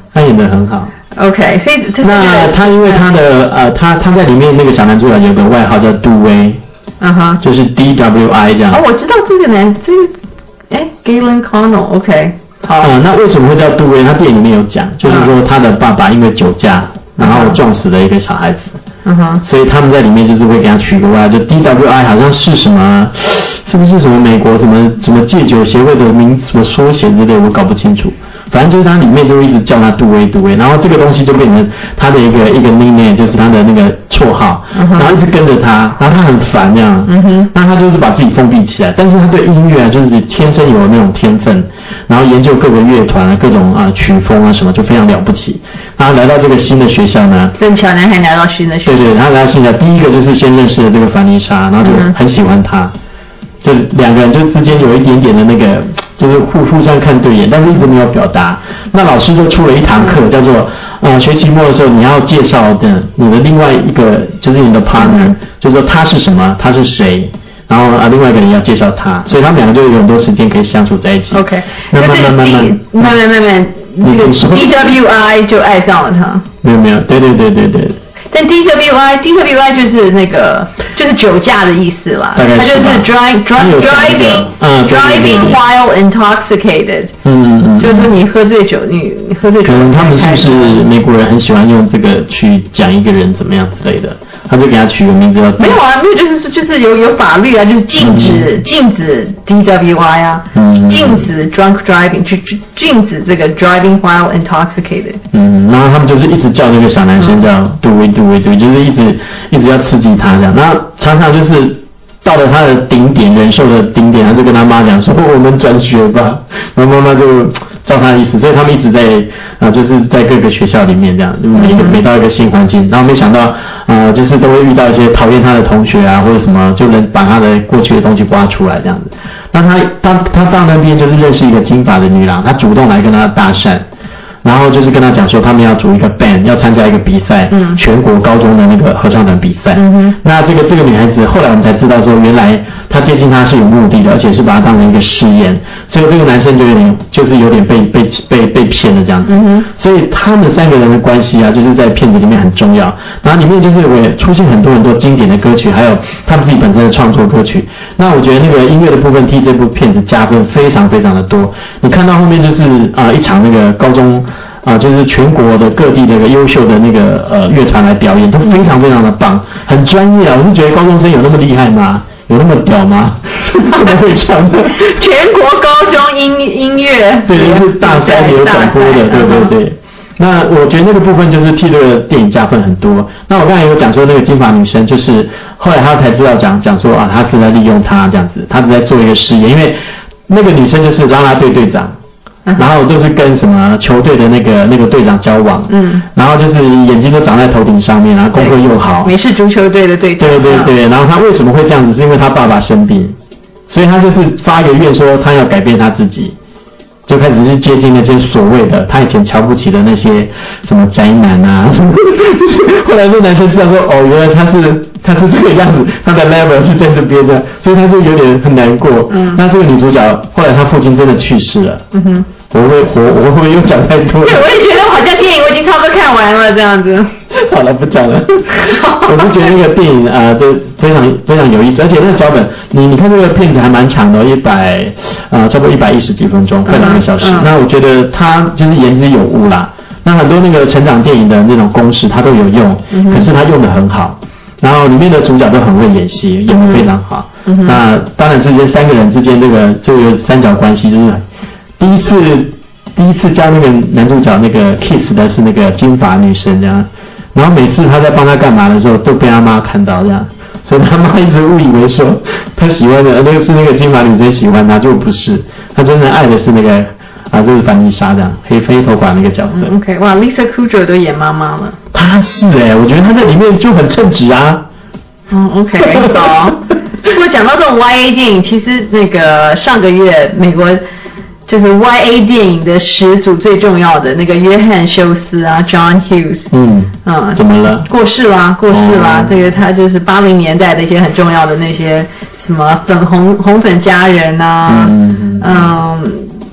他演得很好。 OK， 所以他那他因为他的呃，他他在里面那个小男主角有个外号叫杜威， 嗯哼， 就是 D W I 这样。 哦，我知道这个男，这个哎 ，Galen Connell，OK， 好。 啊，那为什么会叫杜威？他电影里面有讲，就是说他的爸爸因为酒驾，然后撞死了一个小孩子。 嗯哼， 所以他们在里面就是会给他取一个外号，就 D W I 好像是什么，是不是什么美国什么什么戒酒协会的名什么缩写之类，我搞不清楚。反正就是他里面就一直叫他杜威杜威，然后这个东西就变成他的一个一个 nickname， 就是他的那个绰号，嗯、然后一直跟着他，然后他很烦这样，嗯哼，那他就是把自己封闭起来，但是他对音乐啊就是天生有那种天分，然后研究各个乐团啊各种啊曲风啊什么就非常了不起。然后来到这个新的学校呢， 跟乔男孩来到新的学校， 对对，他来到新的第一个就是先认识了这个凡妮莎，然后就很喜欢他。就两个人就之间有一点点的那个，就是互互相看对眼，但是一直没有表达。那老师就出了一堂课，叫做呃学期末的时候你要介绍的你的另外一个就是你的 partner， 就是说他是什么，他是谁，然后啊另外一个人要介绍他，所以他们两个就有很多时间可以相处在一起。 OK， 慢慢慢慢慢慢慢慢慢，那个 D W I 就爱上了他。 没有没有，对对对对对。 但 D W I D W I 就是那个就是酒驾的意思啦，它就是 drive drive driving、嗯、driving while intoxicated， 嗯嗯， 就是说你喝醉酒，你你喝醉酒。 可能他们是不是美国人很喜欢用这个去讲一个人怎么样之类的，他就给他取个名字叫。 没有啊，没有，就是就是有有法律啊，就是禁止、嗯、禁止 D W I 啊，嗯、禁止 drunk driving， 就禁止这个 driving while intoxicated。 嗯，然后他们就是一直叫那个小男生叫杜威杜威杜威，就是一直一直要刺激他这样，然后常常就是到了他的顶点，人寿的顶点，他就跟他妈讲说我们转学吧，然后妈妈就照他的意思，所以他们一直在啊，就是在各个学校里面这样，每个每到一个新环境，然后没想到呃，就是都会遇到一些讨厌他的同学啊，或者什么，就能把他的过去的东西挖出来这样子。那他他他到那边就是认识一个金发的女郎，他主动来跟他搭讪。然后就是跟他讲说，他们要组一个 band， 要参加一个比赛，嗯，全国高中的那个合唱团比赛。嗯哼。那这个这个女孩子，后来我们才知道说，原来她接近他是有目的的，而且是把他当成一个试验，所以这个男生就有点就是有点被被被被骗了这样子。嗯哼。所以他们三个人的关系啊，就是在片子里面很重要。然后里面就是会出现很多很多经典的歌曲，还有他们自己本身的创作歌曲。那我觉得那个音乐的部分替这部片子加分非常非常的多。你看到后面就是啊、呃、一场那个高中。啊，就是全国的各地的一个优秀的那个呃乐团来表演，都非常非常的棒，很专业啊！我是觉得高中生有那么厉害吗？有那么屌吗？这么会唱的？ 全国高中音音乐对，就是大赛有转播的，对对对。那我觉得那个部分就是替这个电影加分很多。那我刚才有讲说那个金发女生，就是后来她才知道讲讲说啊，她是在利用她这样子，她是在做一个实验，因为那个女生就是啦啦队队长。然后都是跟什么球队的那个那个队长交往，嗯，然后就是眼睛都长在头顶上面，然后功课又好， 美式足球队的队长， 对对对。然后他为什么会这样子？是因为他爸爸生病，所以他就是发一个愿说他要改变他自己，就开始去接近那些所谓的他以前瞧不起的那些什么宅男啊，就是后来那男生知道说哦，原来他是他是这个样子，他的 level 是在这边的，所以他是有点很难过。嗯，那这个女主角后来她父亲真的去世了。嗯哼。我会我我会不会又讲太多？ 对，我也觉得好像电影我已经差不多看完了这样子。 好了，不讲了。我就觉得那个电影啊，都、呃、非常非常有意思，而且那个脚本，你你看这个片子还蛮长的，一百呃差不多一百一十几分钟，快两个小时。嗯嗯、那我觉得它就是言之有物啦。那很多那个成长电影的那种公式，它都有用，嗯、可是它用得很好。然后里面的主角都很会演戏，演得非常好。嗯、那当然之间三个人之间这个这个三角关系就是。第一次，第一次教那个男主角那个 kiss 的是那个金发女生这样，然后每次他在帮他干嘛的时候都被他妈看到这样，所以他妈一直误以为说他喜欢的那个是那个金发女生喜欢他，就不是，他真正爱的是那个啊，就是凡妮莎这样黑黑头发那个角色。 嗯、OK， 哇 ，Lisa Kudrow 都演妈妈了。 他是哎、欸，我觉得他在里面就很称职啊。 嗯 ，OK， 好。不过讲到这种 Y A 电影，其实那个上个月美国。就是 Y A 电影的始祖最重要的那个约翰休斯啊 ，John Hughes， 嗯嗯， 怎么了？ 过世啦，过世啦。哦、这个他就是八零年代的一些很重要的那些什么粉红红粉佳人啊，嗯嗯，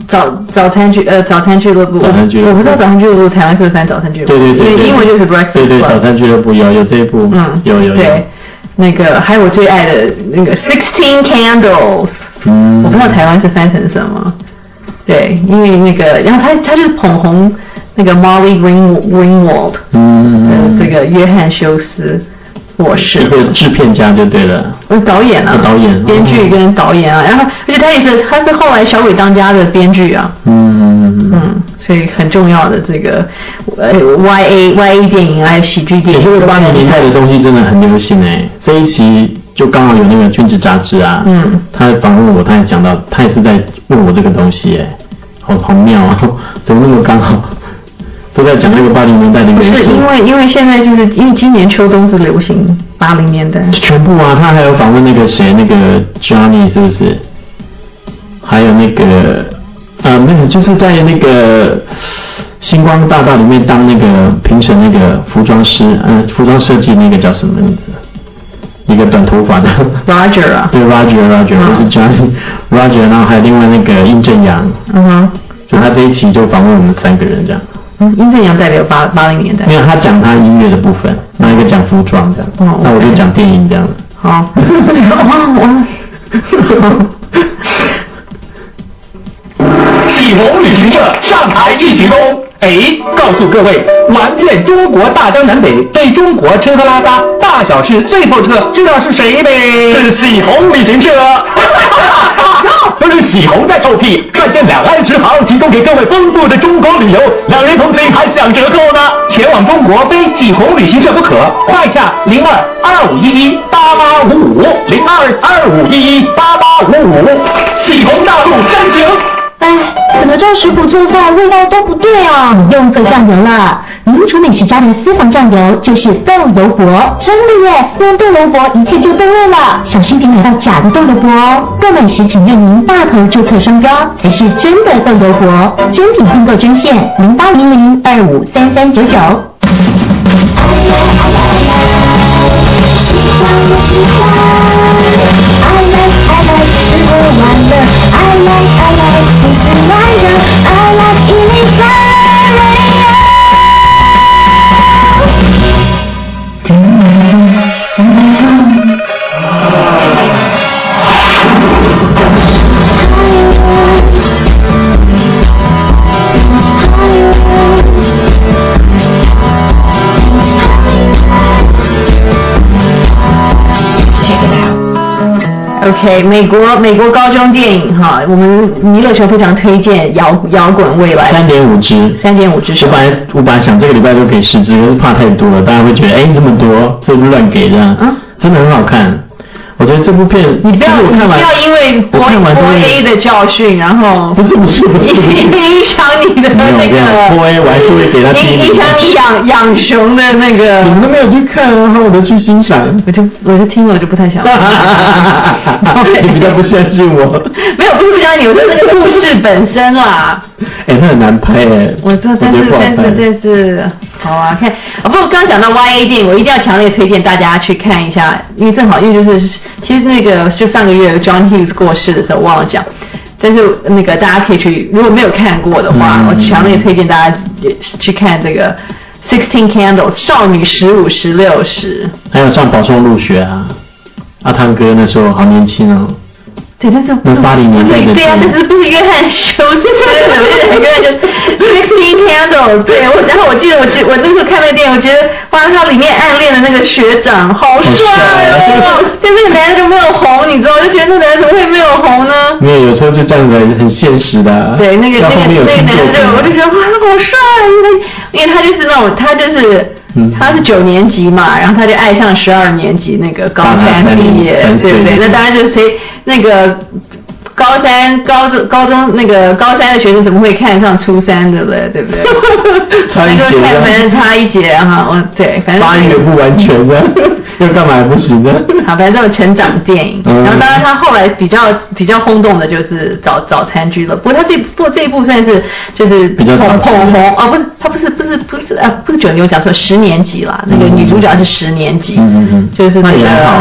早早餐俱呃早餐俱乐部， 早餐俱乐部我不知道早餐俱乐部台湾是不是翻早餐俱乐部？ 对对对对， 英文就是 breakfast。 对对，早餐俱乐部有有这一部， 嗯， 有有有。 对，那个还有我最爱的那个 Sixteen Candles， 嗯， 我不知道台湾是翻成什么。对，因为那个，然后他他就是捧红那个 Molly Green Greenwald， 嗯， 呃，这个约翰休斯博士， 一个制片家就对了， 呃，导演啊， 导演， 编剧跟导演啊，然后而且他也是他是后来小鬼当家的编剧啊， 嗯嗯，所以很重要的这个呃 Y A Y A 电影还有喜剧电影， 这个八零年代的东西真的很流行哎，这一期就刚好有那个君子杂志啊， 嗯， 他访问我，他也讲到，他也是在问我这个东西哎，好好妙啊，怎么那么刚好？都在讲这个八零年代的元素。 不是因为因为现在就是因为今年秋冬是流行八零年代。 全部啊，他还有访问那个谁，那个 Johnny 是不是？还有那个呃，那个就是在那个星光大道里面当那个评审那个服装师，嗯、呃，服装设计那个叫什么名字？一个短头发的 Roger 啊。 对 Roger Roger，不、嗯、是 Johnny Roger， 然后还有另外那个殷正阳。 嗯哼。 就他这一期就访问我们三个人这样。 嗯，殷正阳代表八八零年代。 没有，他讲他音乐的部分，那一个讲服装这样。哦。那我就讲电影这样。 好。 喜鸿旅行社上台一鞠躬，哎，告诉各位，玩遍中国大江南北，对中国吃喝拉撒大小事最透彻，知道是谁呗？是喜鸿旅行社。都是喜鸿在臭屁，看见两岸直航提供给各位丰富的中国旅游，两人同行还享折扣呢。前往中国非喜鸿旅行社不可，快洽零二二五一一八八五五零二二五一一八八五五，喜鸿大陆真行。 哎，怎么这食谱做菜味道都不对啊？你用错酱油了。民厨美食家的私房酱油就是豆油博，真的耶！用豆油博一切就对味了，小心别买到假的豆油博哦。购买时请认明大头注册商标，才是真的豆油博。真品订购专线零八零零二五三三九九。喜欢的喜欢 I like I like 吃喝玩乐 I like I like 胡思乱想 I like 一零三 OK， 美国美国高中电影哈，我们弥勒球非常推荐摇摇滚未来。 三点五支， 三点五支。 我本来我本来想这个礼拜都给十支，可是怕太多了，大家会觉得哎这么多，这不乱给的，啊，真的很好看。我觉得这部片， 你不要我看完不要因为播播 A 的教训，然后不是不是不是影响你的那个播 A， 我还是会给他听。 影响你养养熊的那个。 你们都没有去看，然后我都去欣赏， 我就我就听了，我就不太想。 你比较不相信我。 没有，不是不相信你，我说那个故事本身啦。 哎，那很难拍哎。 我知道，但是但是但是，好啊，看啊，不过刚刚讲到 Y A 电影，我一定要强烈推荐大家去看一下，因为正好因为就是。其实那个就上个月 John Hughes 过世的时候忘了讲，但是那个大家可以去，如果没有看过的话，嗯、我强烈推荐大家去看这个 Sixteen Candles 少女十五十六时， 还有上保送入学啊，阿汤哥那时候好年轻哦。 对，但是那八零年代的对啊，但是不是约翰休斯，是两个人就 Sixteen Candles， 对，我然后我记得我记我那时候看那个电影，我觉得哇，他里面暗恋的那个学长好帅哦，但那个男的就没有红，你知道，我就觉得那男的怎么会没有红呢？ 没有，有时候就这样子很现实的、啊。对， 那个那个那个男的就我就觉得哇，他好帅，因为因为他就是那种他就是。他是九年级嘛，然后他就爱上十二年级那个高三毕业，对不对？那当然就是谁那个高三高中高中那个高三的学生怎么会看上初三的嘞？对不对？ 差一节， 反正差一节哈，我对，反正发育不完全的，要干嘛也不行的。 好，反正这种成长电影，嗯、然后当然他后来比较比较轰动的就是早早餐俱乐部，不过他这部这一部算是就是比较捧捧红哦，不是他不是不是不是啊不是九年，我讲错十年级啦，那个女主角是十年级， 嗯嗯嗯， 就是那个那也很好啊。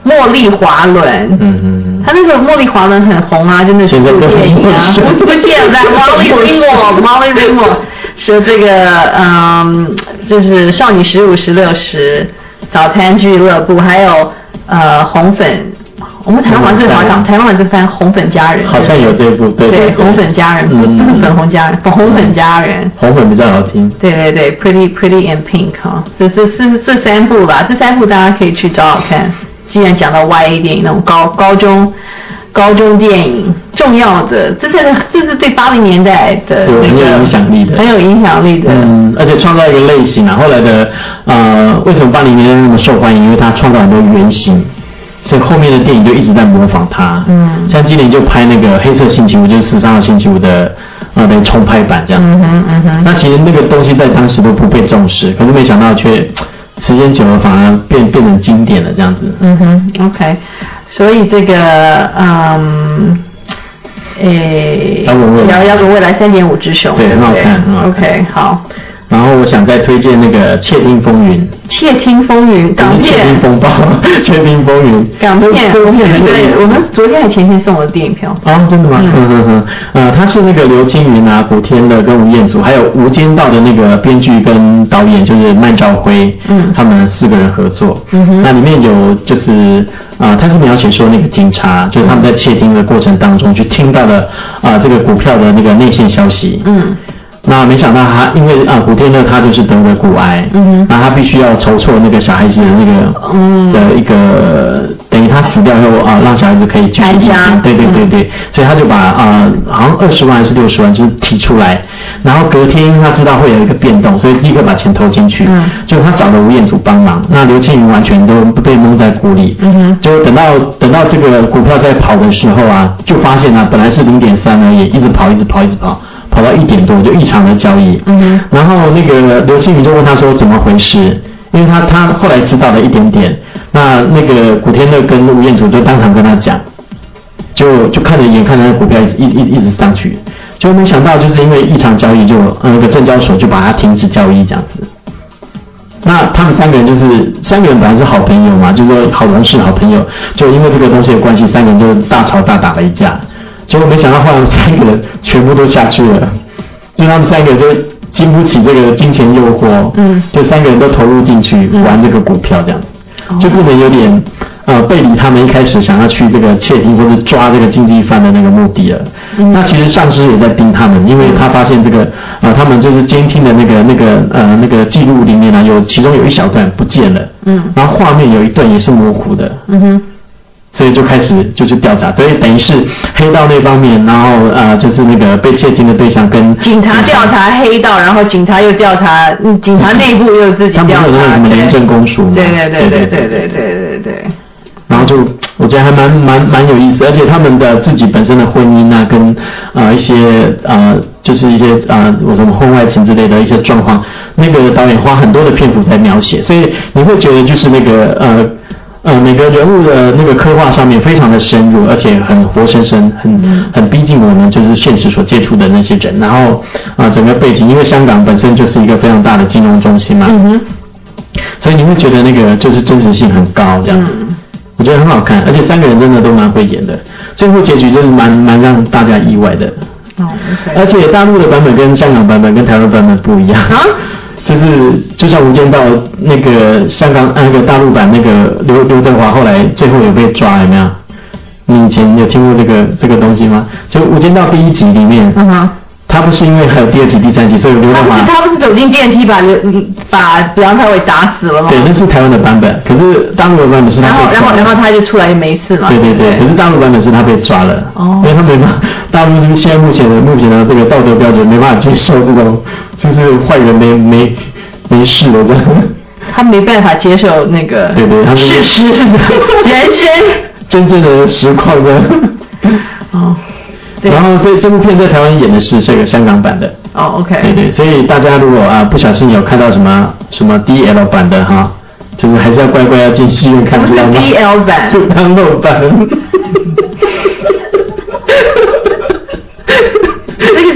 茉莉滑轮， 嗯嗯， 他那个茉莉滑轮很红啊，真的是部电影啊，不见了，Molly Ringwald，Molly Ringwald 说这个嗯，就是少女十五、十六时、早餐俱乐部，还有呃红粉。我们台湾是好像台湾是翻红粉佳人， 好像有这部，对对，红粉佳人，不不是粉红佳人，红粉佳人， 红粉比较好听。 对对对 ，Pretty Pretty and Pink 哈，这是是这三部啦，这三部大家可以去找找看。既然讲到 Y A 电影那种高高中高中电影，重要的，这是这是对八零年代的有很有影响力的， 很有影响力的。 嗯，而且创造一个类型啊。后来的呃，为什么八零年代那么受欢迎？因为它创造很多原型。所以后面的电影就一直在模仿它，嗯，像今年就拍那个《黑色星期五》，就是十三号星期五的呃的重拍版这样，嗯哼嗯哼。那其实那个东西在当时都不被重视，可是没想到却时间久了反而变变成经典了这样子。嗯哼 ，OK， 所以这个嗯，诶，摇摇滚未来三点五只熊， 对，很好看，很好看 ，OK， 好。 然后我想再推荐那个《窃听风云》。 窃听风云，港片。 窃听风暴，窃听风云。 港片， 这部片很有意思。 对，我们昨天还前天送我的电影票。 哦，真的吗？嗯嗯嗯。呃，他是那个刘青云啊、古天乐跟吴彦祖，还有《无间道》的那个编剧跟导演就是曼兆辉，嗯，他们四个人合作。嗯哼。那里面有就是啊、呃，他是描写说那个警察，就是他们在窃听的过程当中，去听到了啊、呃、这个股票的那个内线消息。嗯。那没想到他，因为啊，古天乐他就是得了骨癌，嗯，那他必须要筹措那个小孩子的那个，嗯，的一个，等于他死掉以后啊，让小孩子可以继续进行，对对对对，嗯、所以他就把啊，好像二十万还是六十万，就是提出来，然后隔天他知道会有一个变动，所以立刻把钱投进去，嗯，就他找了吴彦祖帮忙，那刘青云完全都被蒙在鼓里，嗯哼，就等到等到这个股票在跑的时候啊，就发现啊，本来是零点三而已，一直跑一直跑一直跑。跑到一点多就异常的交易，嗯，然后那个刘青云就问他说怎么回事，因为他他后来知道了一点点，那那个古天乐跟吴彦祖就当场跟他讲，就就看着眼看着股票一直一一一直上去，就没想到就是因为异常交易就呃那个证交所就把它停止交易这样子。那他们三个人就是三个人本来是好朋友嘛，就是说好同事好朋友，就因为这个东西的关系，三个人就大吵大打了一架。结果没想到后来三个人全部都下去了，因为他们三个人就经不起这个金钱诱惑，嗯，就三个人都投入进去玩这个股票这样，嗯、就变得有点呃背离他们一开始想要去这个窃听或者抓这个经济犯的那个目的了。嗯、那其实上司也在盯他们，因为他发现这个呃他们就是监听的那个那个呃那个记录里面呢、啊、有其中有一小段不见了，嗯，然后画面有一段也是模糊的，嗯哼。所以就开始就去调查，所以等于是黑道那方面，然后呃就是那个被窃听的对象跟警察调查黑道，然后警察又调查，嗯，警察内部又自己调查，他们有那个什么廉政公署嘛， 对对对对对对对对对。 然后就我觉得还蛮蛮蛮有意思，而且他们的自己本身的婚姻啊，跟呃一些呃就是一些呃我什么婚外情之类的一些状况，那个导演花很多的篇幅在描写，所以你会觉得就是那个呃。呃，每个人物的那个刻画上面非常的深入，而且很活生生，很很逼近我们就是现实所接触的那些人。然后啊、呃，整个背景，因为香港本身就是一个非常大的金融中心嘛，嗯哼，所以你会觉得那个就是真实性很高，这样，嗯、我觉得很好看，而且三个人真的都蛮会演的，最后结局真的蛮蛮让大家意外的。哦 ，OK。而且大陆的版本跟香港版本跟台湾版本不一样。啊就是就像《无间道》那个香港那个大陆版那个刘刘德华后来最后有被抓有没有？你以前有听过这个这个东西吗？就《无间道》第一集里面，嗯哼，他不是因为还有第二集、第三集，所以刘德华他不是走进电梯把刘把梁朝伟打死了吗？ 对，那是台湾的版本，可是大陆的版本是他被抓了， 然后然后然后他就出来就没事了。 对对对，对可是大陆版本是他被抓了，哦，因为他没办法，大陆就是现在目前的目前的这个道德标准没办法接受这种就是坏人没没没事了的， 他没办法接受那个对对，他事实人生真正的实况的哦。然后这这部片在台湾演的是这个香港版的哦 ，OK， 对对，所以大家如果啊不小心有看到什么什么 D L 版的哈，就是还是要乖乖要进戏院看，知道吗 ？D L 版， 就当漏版。 那个是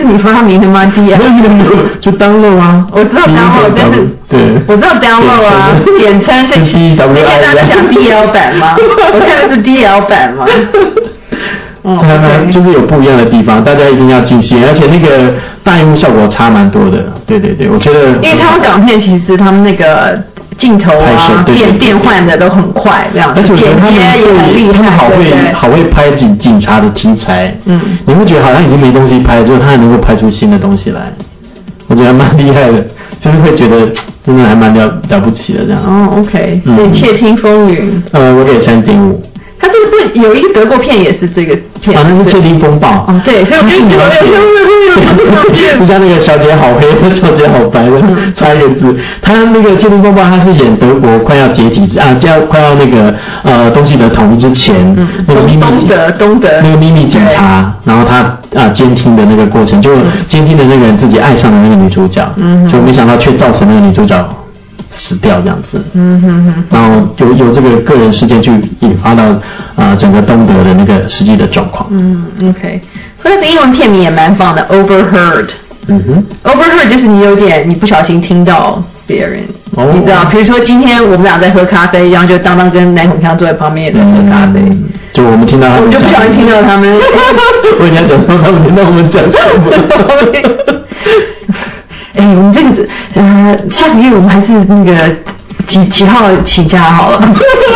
你发明的吗 ？D L 没有没有，就 download 啊。 我知道 download， 但是对， 我知道 download 啊，简称是。 D W I。 现在讲 D L 版吗？我看的是 D L 版吗？ 嗯，它就是有不一样的地方，大家一定要进戏，而且那个大荧幕效果差蛮多的。对对对，我觉得。 因为他们港片其实他们那个镜头啊变变换的都很快，这样子，剪接也很厉害， 他们好会好会拍警警察的题材。嗯，你会觉得好像已经没东西拍，结果他还能够拍出新的东西来，我觉得蛮厉害的，就是会觉得真的还蛮了了不起的这样。 哦 ，OK， 所以《窃听风云》 呃，我给三点五。 他这个不有一个德国片也是这个片， 啊，那是《窃听风暴》。 哦，对，所以我就觉得就像那个小姐好黑，小姐好白的，差一个字。他那个《窃听风暴》，他是演德国快要解体啊，要快要那个呃东西德统一之前，那个秘密东德东德那个秘密警察，然后他啊监听的那个过程，就监听的那个人自己爱上了那个女主角，就没想到却造成那个女主角死掉这样子，嗯哼哼，然后由由这个个人事件去引发到啊、呃、整个东德的那个实际的状况。 嗯 ，OK， 所以这个英文片名也蛮棒的 ，Overheard。 嗯哼 ，Overheard 就是你有点你不小心听到别人，哦、你知道，比如说今天我们俩在喝咖啡，然后就当当跟南孔锵坐在旁边也在喝咖啡，嗯、 就我们听到他们， 我就不小心听到他们， 我人家讲说他们听到我们讲什么。 哎，我们这个呃，下个月我们还是那个几几号起家好了。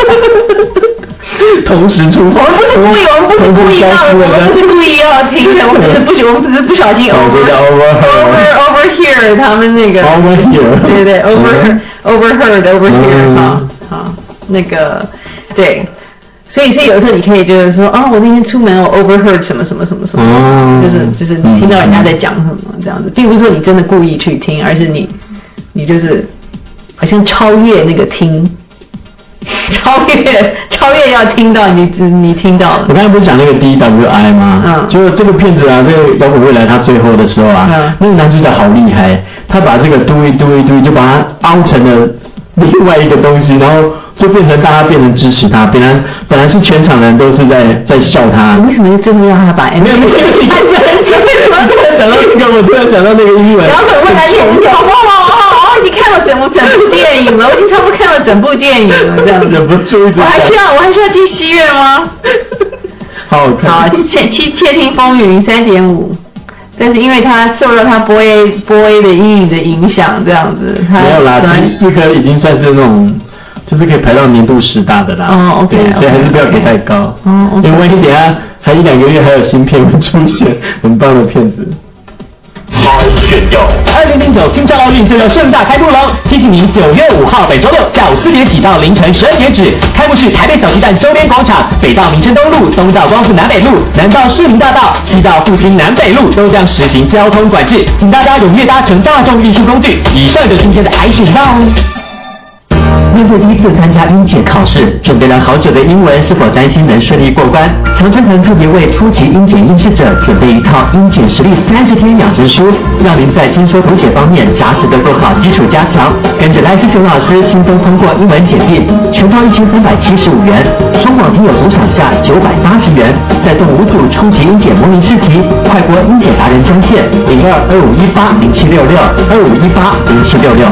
同时出发， 我们不是故意，我们不是故意要，我们不是故意要听的，我们只是不，我们只是不小心 over over overhear 他们那个 overhear， 对对 over overheard overhear 哈好那个对。所以，所以有时候你可以就是说，哦，我那天出门我 overheard 什么什么什么什么，嗯、就是就是你听到人家在讲什么这样子，并不是说你真的故意去听，而是你你就是好像超越那个听，超越超越要听到你你听到了。 我刚才不是讲那个 D W I 吗？嗯，就是这个片子啊，这个摇滚未来他最后的时候啊，嗯、那个男主角好厉害，他把这个 do it do it do it 就把它凹成了另外一个东西，然后。就变成大家变成支持他，本来本来是全场人都是在在笑他。 为什么最后让他把 M V P 按成？为什么突然讲到这个？我突然想到那个英文。 摇滚未来演讲，哇哇哇！我已经看了整部整部电影了，我已经差不多看了整部电影了，这样子。 忍不住。 我还需要我还需要进戏院吗？ 好好看。 好，窃窃窃听风云三点五。但是因为他受到他波 A 波 A 的阴影的影响，这样子。 没有啦，其实四颗已经算是那种。就是可以排到年度十大的啦， 哦 ，OK， 对，所以还是不要给太高，哦 ，OK， 因为万一等下还一两个月还有新片会出现，很棒的片子。 好炫耀！二零零九平昌奥运就要盛大开幕喽！提醒您，九月五号每周六下午四点起到凌晨十二点止，开幕式台北小巨蛋周边广场，北到民生东路，东到光复南北路，南到市民大道，西到复兴南北路，都将实行交通管制，请大家踊跃搭乘大众运输工具。以上就是今天的海选报哦。面对第一次参加英检考试，准备了好久的英文，是否担心能顺利过关？常春藤特别为初级英检应试者准备一套英检实力三十天养成书，让您在听说读写方面扎实的做好基础加强。跟着赖世雄老师轻松通过英文检定，全套一千三百七十五元，双广听友独享价九百八十元，再送五组初级英检模拟试题。快播英检达人专线零二二五一八零七六六二五一八零七六六。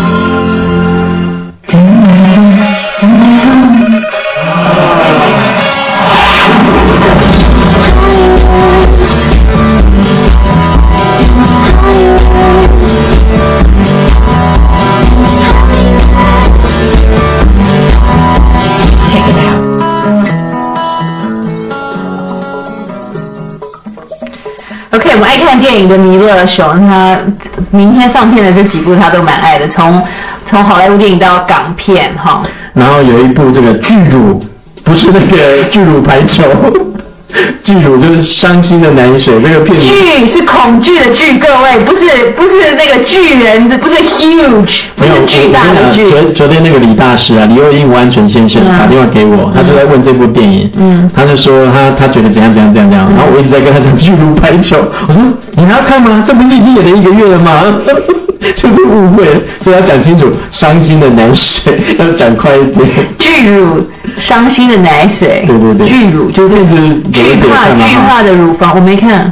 OK， 我们爱看电影的弥勒熊，他明天上片的这几部他都蛮爱的，从从好莱坞电影到港片哈。 然后有一部这个巨乳，不是那个巨乳排球，巨乳就是伤心的奶水，这个片子。 巨是恐惧的巨，各位不是不是那个巨人的，不是 huge， 不是巨大的巨。 昨昨天那个李大师啊，李幼英吴安纯先生、嗯、打电话给我，他就在问这部电影，嗯，他就说他他觉得怎样怎样怎样怎样，然后我一直在跟他讲巨乳排球，我说你还要看吗？这不是已经演了一个月了吗？就被误会了，所以要讲清楚，伤心的奶水要讲快一点。 巨乳，伤心的奶水。 对对对。 巨乳就是巨化巨化的乳房，我没看。哎，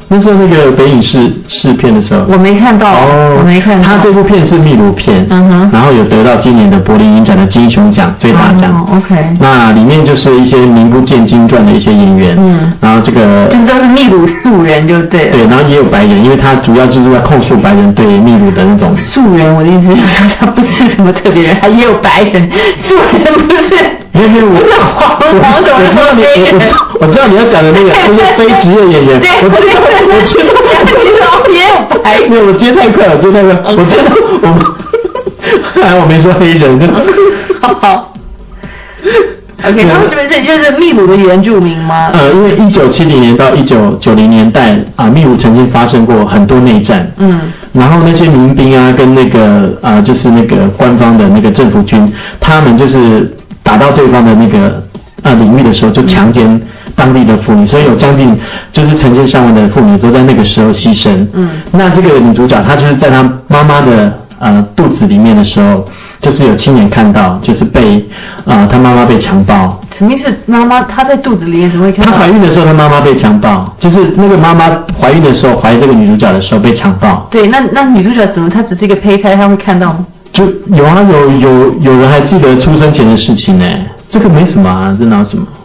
那时候那个北影试试片的时候， 我没看到， 哦， 我没看到。 他这部片是秘鲁片， 嗯哼， 然后有得到今年的柏林影展的金熊奖最大奖。 哦 OK。 那里面就是一些名不见经传的一些演员，嗯，然后这个就是都是秘鲁素人就对了。 对，然后也有白人，因为他主要就是在控诉白人对秘鲁的那种素人。我的意思是说，他不是什么特别人，他也有白人，素人不是。 没有没有，我黄黄种我知道你，我我知道你要讲的那个就是非职业演员，我知道，我知道， 我也有白人。 没有，我接太快了，接太快，我知道，我还好我没说黑人。 好。OK， 然后是不是就是秘鲁的原住民吗？ 呃，因为一九七零年到一九九零年代啊，秘鲁曾经发生过很多内战。嗯。然后那些民兵啊，跟那个啊，就是那个官方的那个政府军，他们就是打到对方的那个啊领域的时候，就强奸当地的妇女，所以有将近就是成千上万的妇女都在那个时候牺牲。嗯。那这个女主角她就是在她妈妈的呃肚子里面的时候。就是有亲眼看到，就是被啊、呃，他妈妈被强暴。 什么意思？妈妈她在肚子里怎么会看到？ 她怀孕的时候，她妈妈被强暴，就是那个妈妈怀孕的时候，怀这个女主角的时候被强暴。 对，那那女主角怎么？她只是一个胚胎，她会看到吗？ 就有啊，有有有人还记得出生前的事情呢，这个没什么啊，这哪有什么？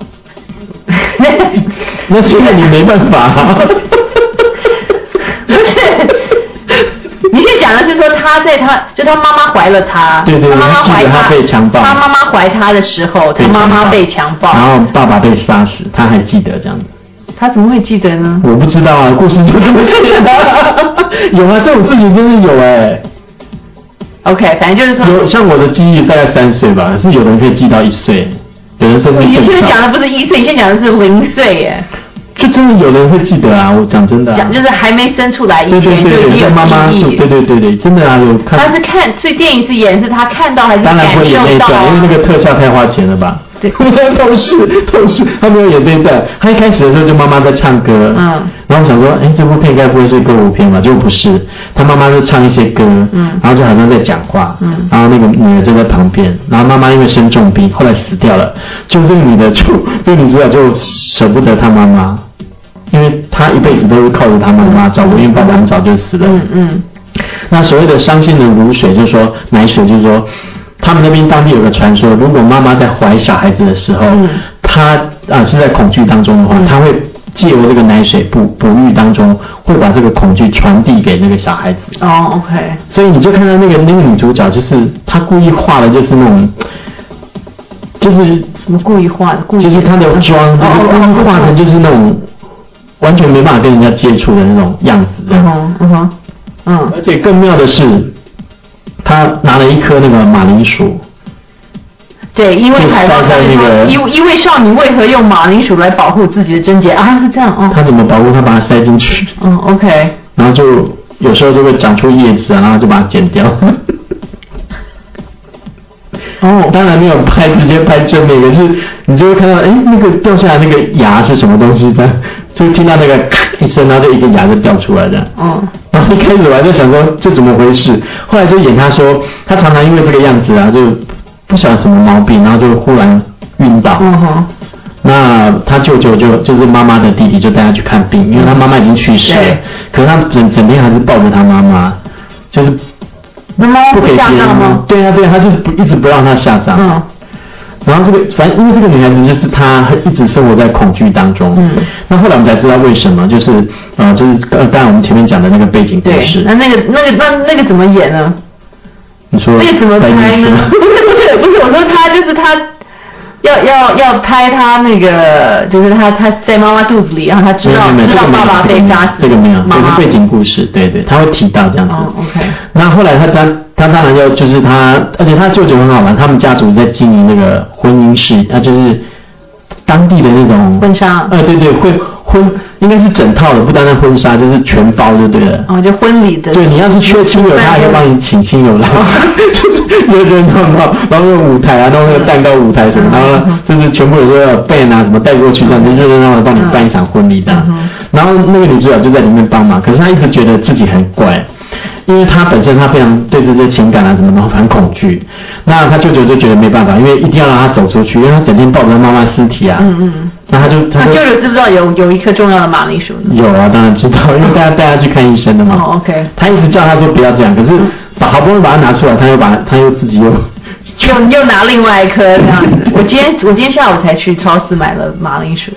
那现在你没办法、啊。 不是。你是讲的是说他在他就他妈妈怀了他， 对对， 他妈妈怀他， 他被强暴， 他妈妈怀他的时候，他妈妈被强暴， 然后爸爸被杀死，他还记得这样子。 他怎么会记得呢？ 我不知道啊，故事就这么写的。有啊，这种事情真是有哎、欸。 OK， 反正就是说， 有像我的记忆大概三岁吧，可是有人可以记到一岁，有人甚至更你现在讲的不是一岁，你现在讲的是零岁耶。 就真的有人会记得啊！我讲真的、啊， 讲就是还没生出来以前对对对就已经有妈妈记忆。 对对对对，真的啊，有看。 他是看，所以电影是演是他看到还是当然会演那段，因为那个特效太花钱了吧？对，透视透视，他没有演那段。他一开始的时候就妈妈在唱歌，嗯，然后我想说，哎，这部片应该不会是歌舞片吧？结果不是，他妈妈就唱一些歌，嗯，然后就好像在讲话，嗯，然后那个女儿就在旁边，然后妈妈因为生重病，后来死掉了，就这个女的就这个女主角就舍不得她妈妈。因为他一辈子都是靠着他妈妈照顾，因为爸爸很早就死了。嗯嗯。那所谓的伤心的乳水，就是说奶水，就是说他们那边当地有个传说，如果妈妈在怀小孩子的时候，嗯、她啊、呃、是在恐惧当中的话，她、嗯、会借由这个奶水哺哺育当中，会把这个恐惧传递给那个小孩子。 哦 ，OK。 所以你就看到那个那个女主角，就是她故意画的，就是那种。就是什么故意画的？故意就是她的妆，就是故意画成就是那种。完全没办法跟人家接触的那种样子，嗯哼，嗯哼，嗯，而且更妙的是，他拿了一颗那个马铃薯， 对，因为海报上面说，一一位少女为何用马铃薯来保护自己的贞洁啊？是这样哦。 他怎么保护？他把它塞进去。 嗯 ，OK。 然后就有时候就会长出叶子啊，然后就把它剪掉。哦，当然没有拍直接拍正面，可是你就会看到，哎，那个掉下来那个牙是什么东西的？就听到那个咔一声，然后就一个牙就掉出来的。嗯。然后一开始我还在想说这怎么回事，后来就演他说他常常因为这个样子啊，就不晓得什么毛病，然后就忽然晕倒。嗯哼。那他舅舅就就是妈妈的弟弟就带他去看病，因为他妈妈已经去世了，可是他整整天还是抱着他妈妈，就是。 那妈妈不给别人吗？ 对啊对啊，他就是不一直不让他下葬。嗯。然后这个反正因为这个女孩子就是她一直生活在恐惧当中。嗯。那后来我们才知道为什么，就是呃就是呃刚才我们前面讲的那个背景故事。 那那个那个那那个怎么演呢？ 你说那个怎么拍呢？不是不是不是，我说他就是他。要要要拍他那个，就是他他在妈妈肚子里，然后他知道知道爸爸被杀死， 这个没有，这是背景故事，对对，他会提到这样子。 哦 ，OK。 那后来他他他当然要就是他，而且他舅舅很好玩，他们家族在经营那个婚姻式，啊就是当地的那种婚纱。 呃对对，会婚应该是整套的，不单单婚纱，就是全包就对了。 哦，就婚礼的。 对，你要是缺亲友，他还会帮你请亲友来，就是热热闹闹，然后有舞台啊，然后那个蛋糕舞台什么，然后就是全部有个 band 啊什么带过去，这样就热热闹闹的帮你办一场婚礼这样。然后那个女主角就在里面帮忙，可是她一直觉得自己很怪，因为她本身她非常对这些情感啊什么的很恐惧。那她舅舅就觉得没办法，因为一定要让她走出去，因为她整天抱着妈妈尸体啊。嗯嗯。 那他就他就那舅舅知不知道有有一颗重要的马铃薯呢？ 有啊，当然知道，因为大家带他去看医生的嘛。 哦 ，OK。 他一直叫他说不要这样，可是把好不容易把它拿出来，他又把他又自己又又又拿另外一颗这样子。我今天我今天下午才去超市买了马铃薯。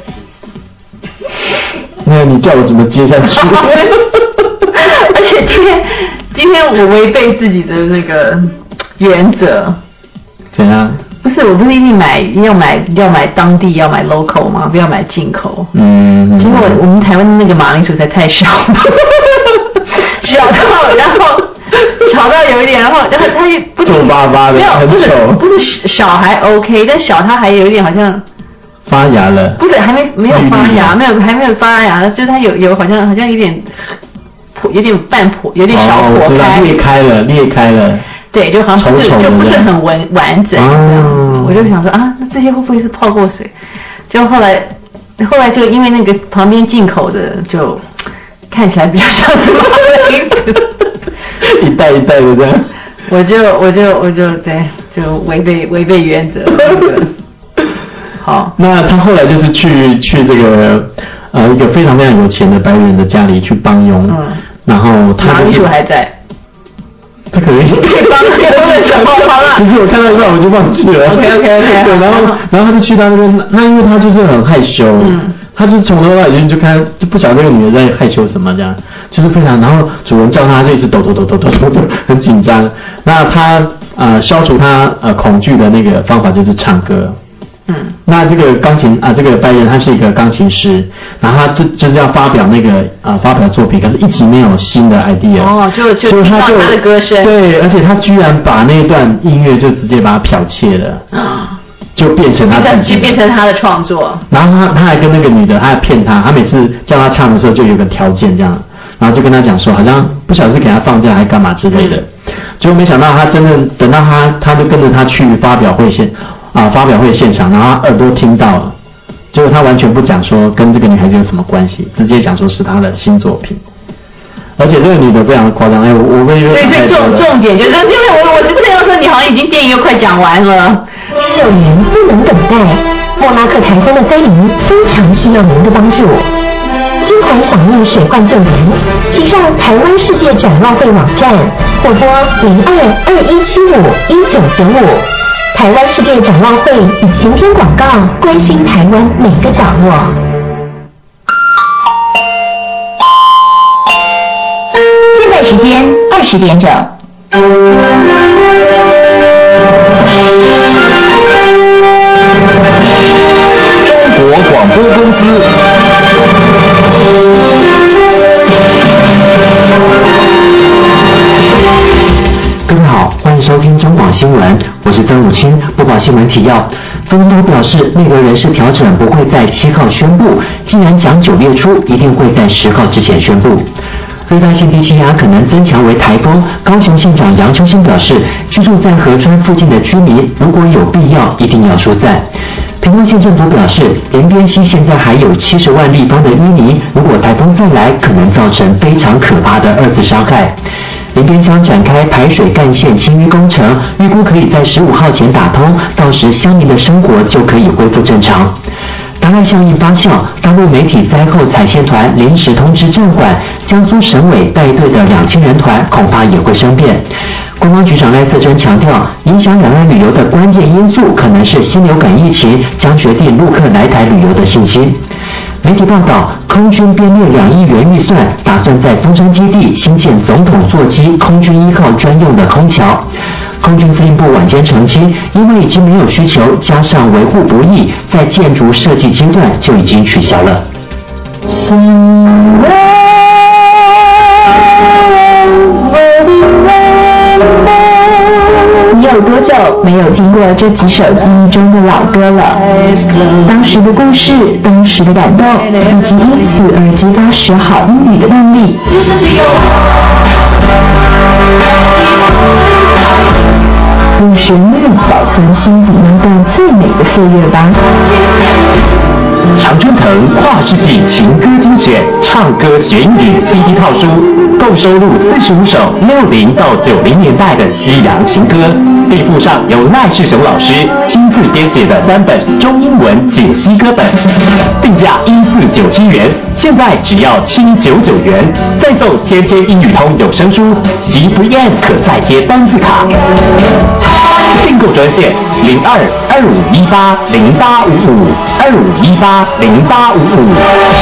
那你叫我怎么接下去？ 而且今天今天我违背自己的那个原则。 怎样？ 不是，我不是一定买要买要买当地要买 local 吗？不要买进口。 嗯。 结果我们台湾的那个马铃薯才太小，小到然后小到有一点，然后然后它也不皱巴巴的， 没有不是很丑。 不是小还 OK， 但小它还有一点好像发芽了。 不是还没没有发芽，没有还没有发芽，就是它有有好像好像有点破，有点半破，有点小哦，我知道破开， 裂开了，裂开了。 对，就好像不是丑丑的就不是很完完整这样。 哦， 我就想说啊，那这些会不会是泡过水？就后来后来就因为那个旁边进口的，就看起来比较像是马铃薯， 一袋一袋的这样。 我就我就我就对，就违背违背原则。那个好， 那他后来就是去去这个呃一个非常非常有钱的白人的家里去帮佣， 嗯， 然后他、就是、 马铃薯还在。 这可以。其实我看到一半我就忘记了。 OK OK OK。 对，然后然后他就去到那边，那因为他就是很害羞，嗯，他就从头到尾就看就不晓得这个女的在害羞什么，这样就是非常，然后主人叫他就一直抖抖抖抖抖抖抖，很紧张。那他呃消除他呃恐惧的那个方法就是唱歌。嗯，那这个钢琴啊，这个白人他是一个钢琴师，然后他就就是要发表那个啊、呃、发表作品，可是一直没有新的 idea。 哦，就就就他就他的歌声。 对，而且他居然把那段音乐就直接把它剽窃了，啊，就变成他自己， 就变成他的创作。 然后他他还跟那个女的，他还骗他，他每次叫他唱的时候就有个条件这样，然后就跟他讲说，好像不晓得是给他放假还干嘛之类的，结果没想到他真正等到他他就跟着他去发表会现。啊，发表会现场，然后他耳朵听到了，结果他完全不讲说跟这个女孩子有什么关系，直接讲说是他的新作品，而且这个女的非常夸张，哎，我我被所以所以重重点就是，因为我我是这样说，你好像已经电影又快讲完了。 救援不能等待，莫拉克台风的灾临非常需要您的帮助。心怀想念水患救援，请上台湾世界展望会网站，或拨零二二一七五一九九五。台湾世界展望会与晴天广告关心台湾每个角落。现在时间二十点整。 中国广播公司。 各位好，欢迎收听中广新闻，我是曾武清，播报新闻提要。曾东表示，内阁人事调整不会在七号宣布，既然讲九月初，一定会在十号之前宣布。热带性低气压可能增强为台风，高雄县长杨秋兴表示，居住在河川附近的居民，如果有必要，一定要疏散。屏东县政府表示，连边溪现在还有七十万立方的淤泥，如果台风再来，可能造成非常可怕的二次伤害。林边乡展开排水干线清淤工程，预估可以在十五号前打通，到时乡民的生活就可以恢复正常。达赖效应发酵，大陆媒体灾后采线团临时通知暂缓，江苏省委带队的两千人团恐怕也会生变。观光局长赖瑟珍强调，影响两岸旅游的关键因素可能是新流感疫情，将决定陆客来台旅游的信心。媒体报道，空军编列两亿元预算，打算在松山基地新建总统座机空军一号专用的空桥。空军司令部晚间澄清，因为已经没有需求，加上维护不易，在建筑设计阶段就已经取消了。 你有多久没有听过这几首记忆中的老歌了？当时的故事，当时的感动，以及因此而激发时好英语的动力。用旋律保存心底那段最美的岁月吧。 常春藤跨世纪情歌精选，唱歌学英语 C D 套书，共收录四十五首六零到九零年代的西洋情歌， 并附上由赖世雄老师亲自编写的三本中英文解析歌本，定价一四九七元，现在只要七九九元，再送天天英语通有声书及 Brian 可再贴单字卡。订购专线零二二五一八零八五五二五一八零八五五。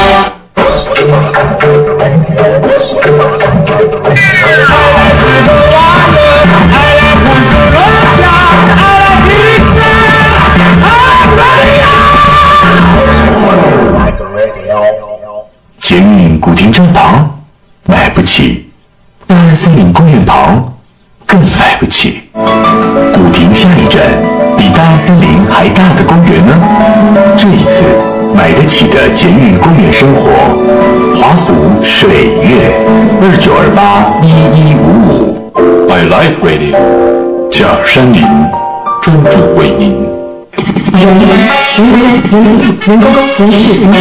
捷运古亭站旁买不起，大安森林公园旁更买不起。古亭下一站比大安森林还大的公园呢？这一次买得起的捷运公园生活，华府水月二九二八一一五五 I Like Radio 假山林专注为您。 人人人人人工人事人才人口人人人人人人人人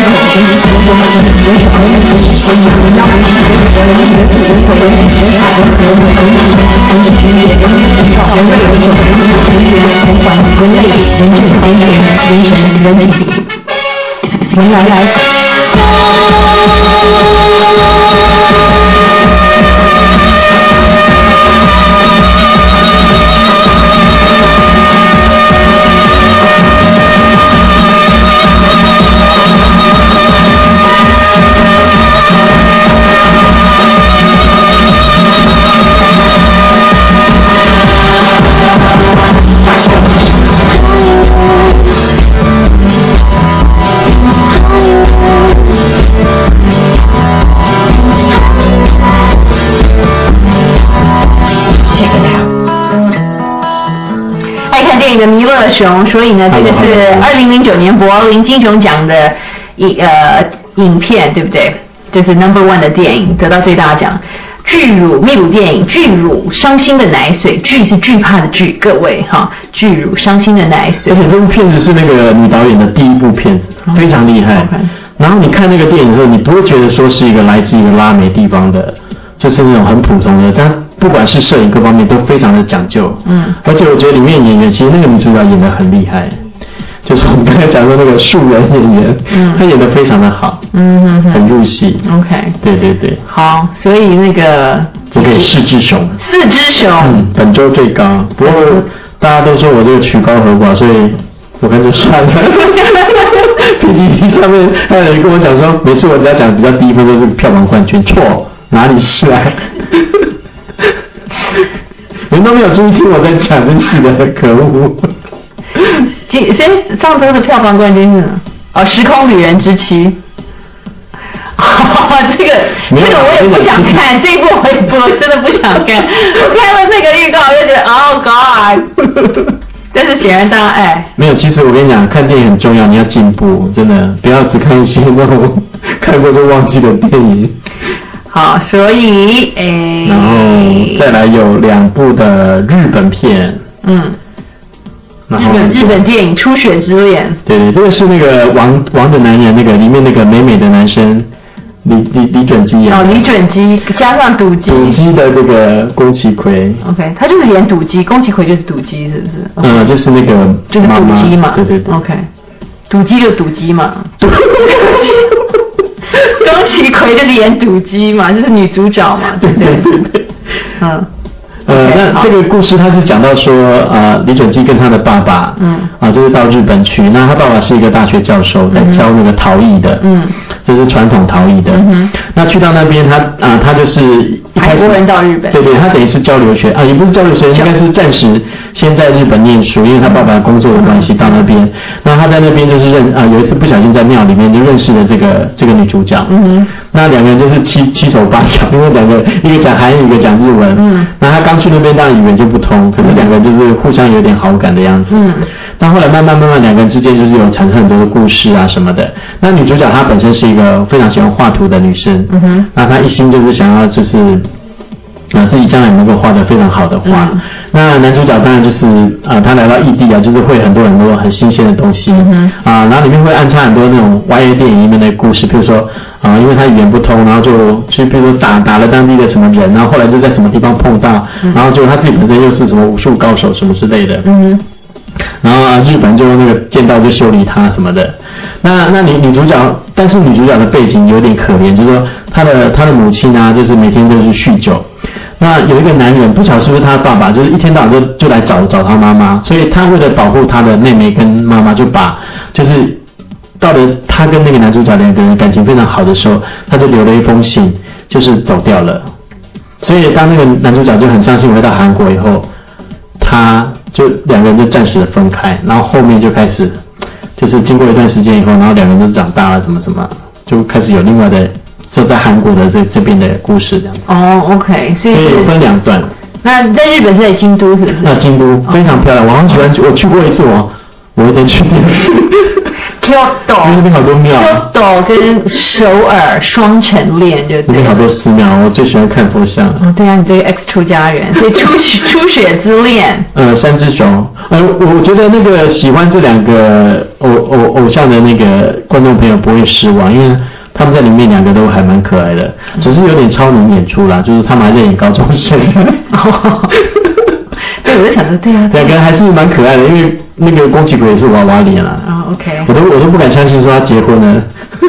人要人事人人人人人人口人人人才人口人人人人人人人人少人类人口人人人人管人类人质人人人神人体人来来。 电影的弥勒熊，所以呢，这个是二零零九年柏林金熊奖的影呃影片，对不对？就是 number one 的电影，得到最大奖。巨乳秘鲁电影《巨乳伤心的奶水》，巨是惧怕的惧，各位哈，巨乳伤心的奶水。 而且这部片子是那个女导演的第一部片子，非常厉害。Okay. 然后你看那个电影的时候，你不会觉得说是一个来自一个拉美地方的，就是那种很普通的，但不管是摄影各方面都非常的讲究。嗯，而且我觉得里面演员其实那个女主角演得很厉害。就是我们刚才讲说那个素人演员，嗯，他演得非常的好，嗯哼哼，很入戏。 OK， 对对对， 好，所以那个我给四只熊， 四只熊， 嗯，本周最高。不过大家都说我这个曲高和寡，所以我干脆算了。P T T 上面还有人跟我讲说，每次我只要讲比较低分都是票房冠军，错，哪里是啊？你们都没有注意听我在讲这戏的，可恶。 今先上周的票房冠军是哦，《时空旅人之妻》。哦，这个这个我也不想看，这一部我也不我真的不想看。我看了这个预告，我就觉得 Oh God！ 但是显然大家爱。 没有，其实我跟你讲，看电影很重要，你要进步，真的不要只看一些那种看过就忘记的电影。 好，所以诶， 然后再来有两部的日本片，嗯。 日本日本电影《初雪之恋》， 对对，这个是那个王王的男人，那个里面那个美美的男生李李李准基演。 哦，李准基加上赌基。 赌基的那个宫崎葵。 OK， 他就是演赌基，宫崎葵就是赌基，是不是？ Okay. 嗯，就是那个就是赌基嘛。 对对对。 OK， 赌基就赌基嘛。宫崎葵就是演赌基嘛，就是女主角嘛，对不对？对对对。嗯。 呃， okay, 那这个故事他是讲到说，呃，李准基跟他的爸爸，嗯，啊，就是到日本去，那他爸爸是一个大学教授，在教那个陶艺的，嗯，就是传统陶艺的，嗯，那去到那边他，啊、呃，他就是一开始韩国人到日本， 对对，他等于是交流学啊，也不是交流学，应该是暂时先在日本念书，因为他爸爸工作的关系到那边，那他在那边就是认啊，有一次不小心在庙里面就认识了这个这个女主角，嗯，那两个人就是七七手八脚，因为两个一个讲韩语，一个讲日文，嗯，那他刚去那边当然语言就不通，可是两个人就是互相有点好感的样子，嗯，那后来慢慢慢慢两个人之间就是有产生很多的故事啊什么的。那女主角她本身是一个非常喜欢画图的女生，嗯哼，那她一心就是想要就是啊，自己将来能够画得非常好的画。嗯、那男主角当然就是啊，他来到异地啊，就是会很多很多很新鲜的东西。嗯、啊，然后里面会安插很多那种 Y A 电影里面的故事，比如说啊，因为他语言不通，然后就去比如说打打了当地的什么人，然后后来就在什么地方碰到，嗯、然后就他自己本身又是什么武术高手什么之类的。嗯。然后啊，日本就那个剑道就修理他什么的。那那女女主角，但是女主角的背景有点可怜，就是说她的她的母亲啊，就是每天就是酗酒。那有一个男人，不晓得是不是他爸爸，就是一天到晚就就来找找他妈妈，所以他为了保护他的妹妹跟妈妈，就把就是到了他跟那个男主角两个人感情非常好的时候，他就留了一封信，就是走掉了。所以当那个男主角就很伤心回到韩国以后，他就两个人就暂时的分开，然后后面就开始，就是经过一段时间以后，然后两个人都长大了，怎么怎么，就开始有另外的，就在韩国的这这边的故事这样。 哦 ，OK， 所以所以有分两段。 那在日本是在京都是不是？ 那京都非常漂亮，我很喜欢去，我去过一次，我我有点去过。 Kyoto， 那边好多庙。 Kyoto 跟首尔双城恋就对。 那边好多寺庙，我最喜欢看佛像。 哦，对啊，你这个 X 出家人，所以初初雪之恋。 呃，三只熊。呃，我觉得那个喜欢这两个偶偶偶像的那个观众朋友不会失望，因为他们在里面两个都还蛮可爱的，只是有点超能演出啦，就是他们还在演高中生。 对，我在想说，对啊， 两个人还是蛮可爱的，因为那个宫崎葵也是娃娃脸啦。 啊、oh, ，OK。 我都我都不敢相信说他结婚了。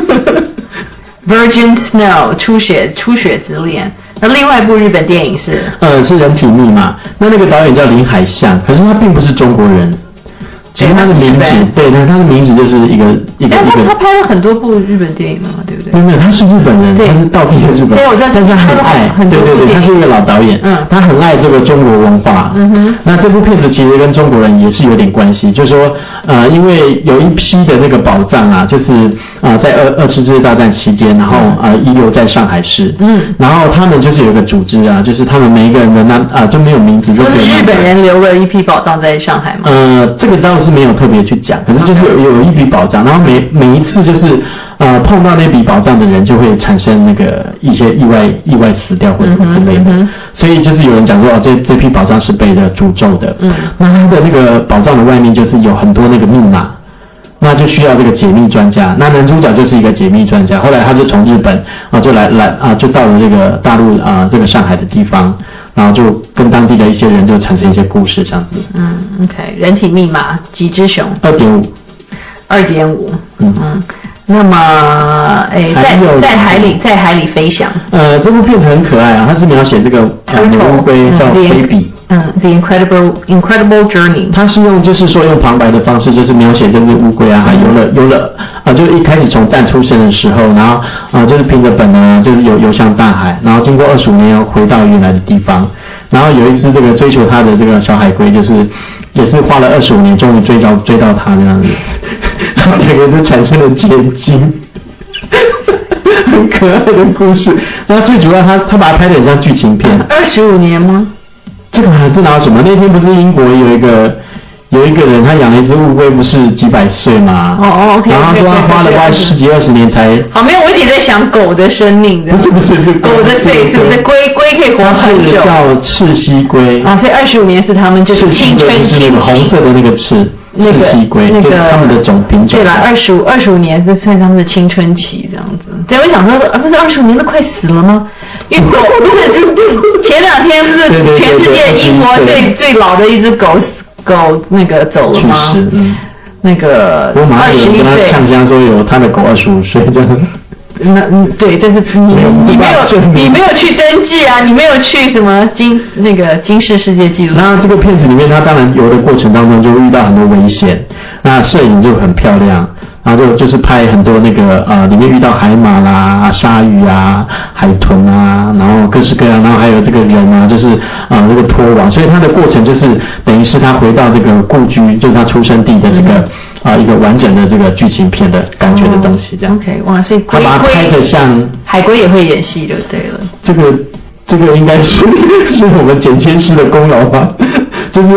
Virgin Snow 初雪初雪之恋。那另外一部日本电影是？ 呃，是人体密码。那那个导演叫林海象，可是他并不是中国人。其实他的名字，对，那他的名字就是一个一个一个。 他拍了很多部日本电影嘛，对不对？ 没有，他是日本人，他是道地的日本人。 对，我知道， 但是他很爱，对对对，他是一个老导演，嗯，他很爱这个中国文化。嗯哼。那这部片子其实跟中国人也是有点关系，就是说，呃，因为有一批的那个宝藏啊，就是啊、呃，在二二次世界大战期间，然后啊、呃、遗留在上海市，嗯，然后他们就是有一个组织啊，就是他们每一个人的那啊、呃、就没有名字， 就是日本人留了一批宝藏在上海吗？ 呃，这个倒是没有特别去讲，可是就是有有一笔宝藏，然后每每一次就是呃碰到那笔宝藏的人就会产生那个一些意外意外死掉或者什么之类的，嗯、所以就是有人讲说哦，这这批宝藏是被的诅咒的，嗯，那它的那个宝藏的外面就是有很多那个密码。那就需要这个解密专家，那男主角就是一个解密专家，后来他就从日本啊就来来啊就到了这个大陆啊这个上海的地方，然后就跟当地的一些人就产生一些故事这样子。 嗯 ，OK， 人体密码几只熊？ 二点五， 二点五，嗯嗯。那么，诶，在在海里在海里飞翔。 呃，这部片子很可爱啊，它是描写这个呃乌龟叫菲比。 嗯 ，The Incredible Incredible Journey。 它是用就是说用旁白的方式，就是描写这只乌龟啊，游了游了啊，就一开始从蛋出生的时候，然后啊就是凭着本能啊，就是游游向大海，然后经过二十五年又回到原来的地方，然后有一只这个追求它的这个小海龟，就是也是花了二十五年，终于追到追到它这样子，然后两个人就产生了结晶。很可爱的故事，然后最主要他他把它拍得很像剧情片。 二十五年吗？ 这个这哪有什么？那天不是英国有一个有一个人，他养了一只乌龟，不是几百岁吗？ 哦哦 ，OK。 然后他说他花了大概十几二十年才。 好，没有，我一直在想狗的生命。 不是不是是狗的岁数，那龟龟可以活很久。 叫赤蜥龟。 啊，所以二十五年是他们就是青春期。 是那个红色的那个赤。 那个赤蜥龟， 那个他们的种品种。 对啦，二十五二十五年是算他们的青春期这样子。对，我想说，啊，不是二十五年都快死了吗？因为狗不是就就前两天不是全世界英国最最老的一只狗狗那个走了吗？ 去世，嗯， 那个二十一岁。我马上有人跟他呛呛说有他的狗二十五岁这样。那嗯对，但是你你没有你没有去登记啊，你没有去什么金那个金氏世界纪录。 那这个片子里面，他当然游的过程当中就遇到很多危险，那摄影就很漂亮，然后就就是拍很多那个呃里面遇到海马啦、鲨鱼啊、海豚啊，然后各式各样，然后还有这个人啊，就是啊那、呃、个拖网，所以他的过程就是等于是他回到这个故居，就是他出生地的这个。嗯啊，一个完整的这个剧情片的感觉的东西，这样。 哦、OK， 哇，所以龟他把它拍得像海龟也会演戏就对了。 这个这个应该是是我们剪接师的功劳吧？就是说他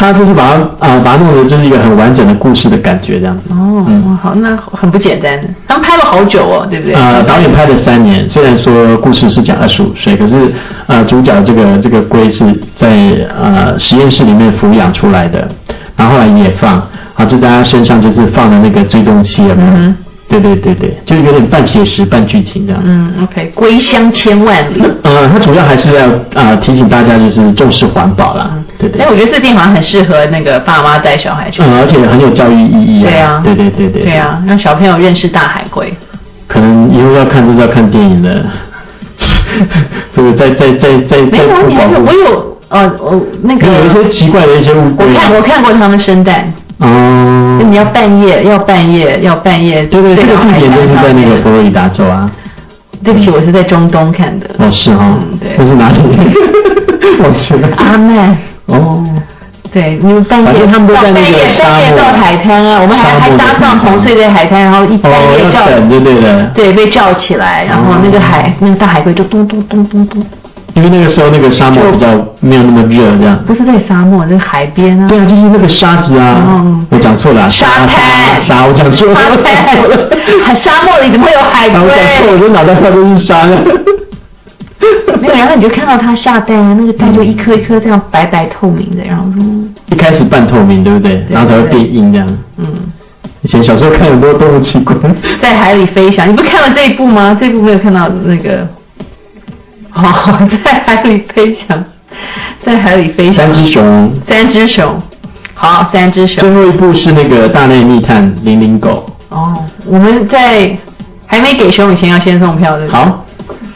他就是把它啊、呃、把它弄得就是一个很完整的故事的感觉这样子。 哦，嗯、好，那很不简单。他们拍了好久哦，对不对？ 呃，导演拍了三年，虽然说故事是讲二十五岁，可是呃主角这个这个龟是在呃实验室里面抚养出来的，然后后来也放，啊就在他身上就是放了那个追踪器了。嗯对对对对，就有点半写实半剧情这样。 嗯 ，OK， 归乡千万里。 呃，它主要还是要呃提醒大家就是重视环保啦。嗯、对对。 但我觉得这电影好像很适合那个爸妈带小孩去。 嗯，而且很有教育意义啊。 对啊。 对对对对。 对啊，让小朋友认识大海龟。 可能以后要看就是要看电影的。这个在在在在没有，你还有我有呃我那个。 有一些奇怪的一些乌龟。 我看我看过他们生蛋。 哦， 你要半夜，要半夜，要半夜。 对对，这个地点就是在那个佛罗里达州啊。 对不起，我是在中东看的。 哦，是哦。 嗯，对。 那是哪里？我去了。 阿曼。 哦。 对，你们半夜他们都在那个沙漠。 半夜到海滩啊，我们还还搭帐篷睡在海滩，然后一半夜叫。 哦，对对的。 对，被叫起来，然后那个海那个大海龟就咚咚咚咚咚。 因为那个时候那个沙漠比较没有那么热，这样。 不是在沙漠，在海边啊。 对啊，就是那个沙子啊。哦、我讲错了。 沙滩。 沙，我讲错了。 沙滩。沙漠里怎么会有海龟？ 我讲错了，我的脑袋上都是沙的。 没有，然后你就看到它下蛋啊，那个蛋就一颗一颗这样白白透明的，然后嗯。 一开始半透明，对不对？对然后才会变硬这样。嗯。以前小时候看很多动物奇观。 在海里飞翔，你不看了这一部吗？这一部没有看到那个。哦，在海里飞翔，在海里飞翔。 三只熊。 三只熊，好，三只熊。 最后一部是那个大内密探零零狗。 哦，我们在还没给熊以前要先送票，对不对？ 好。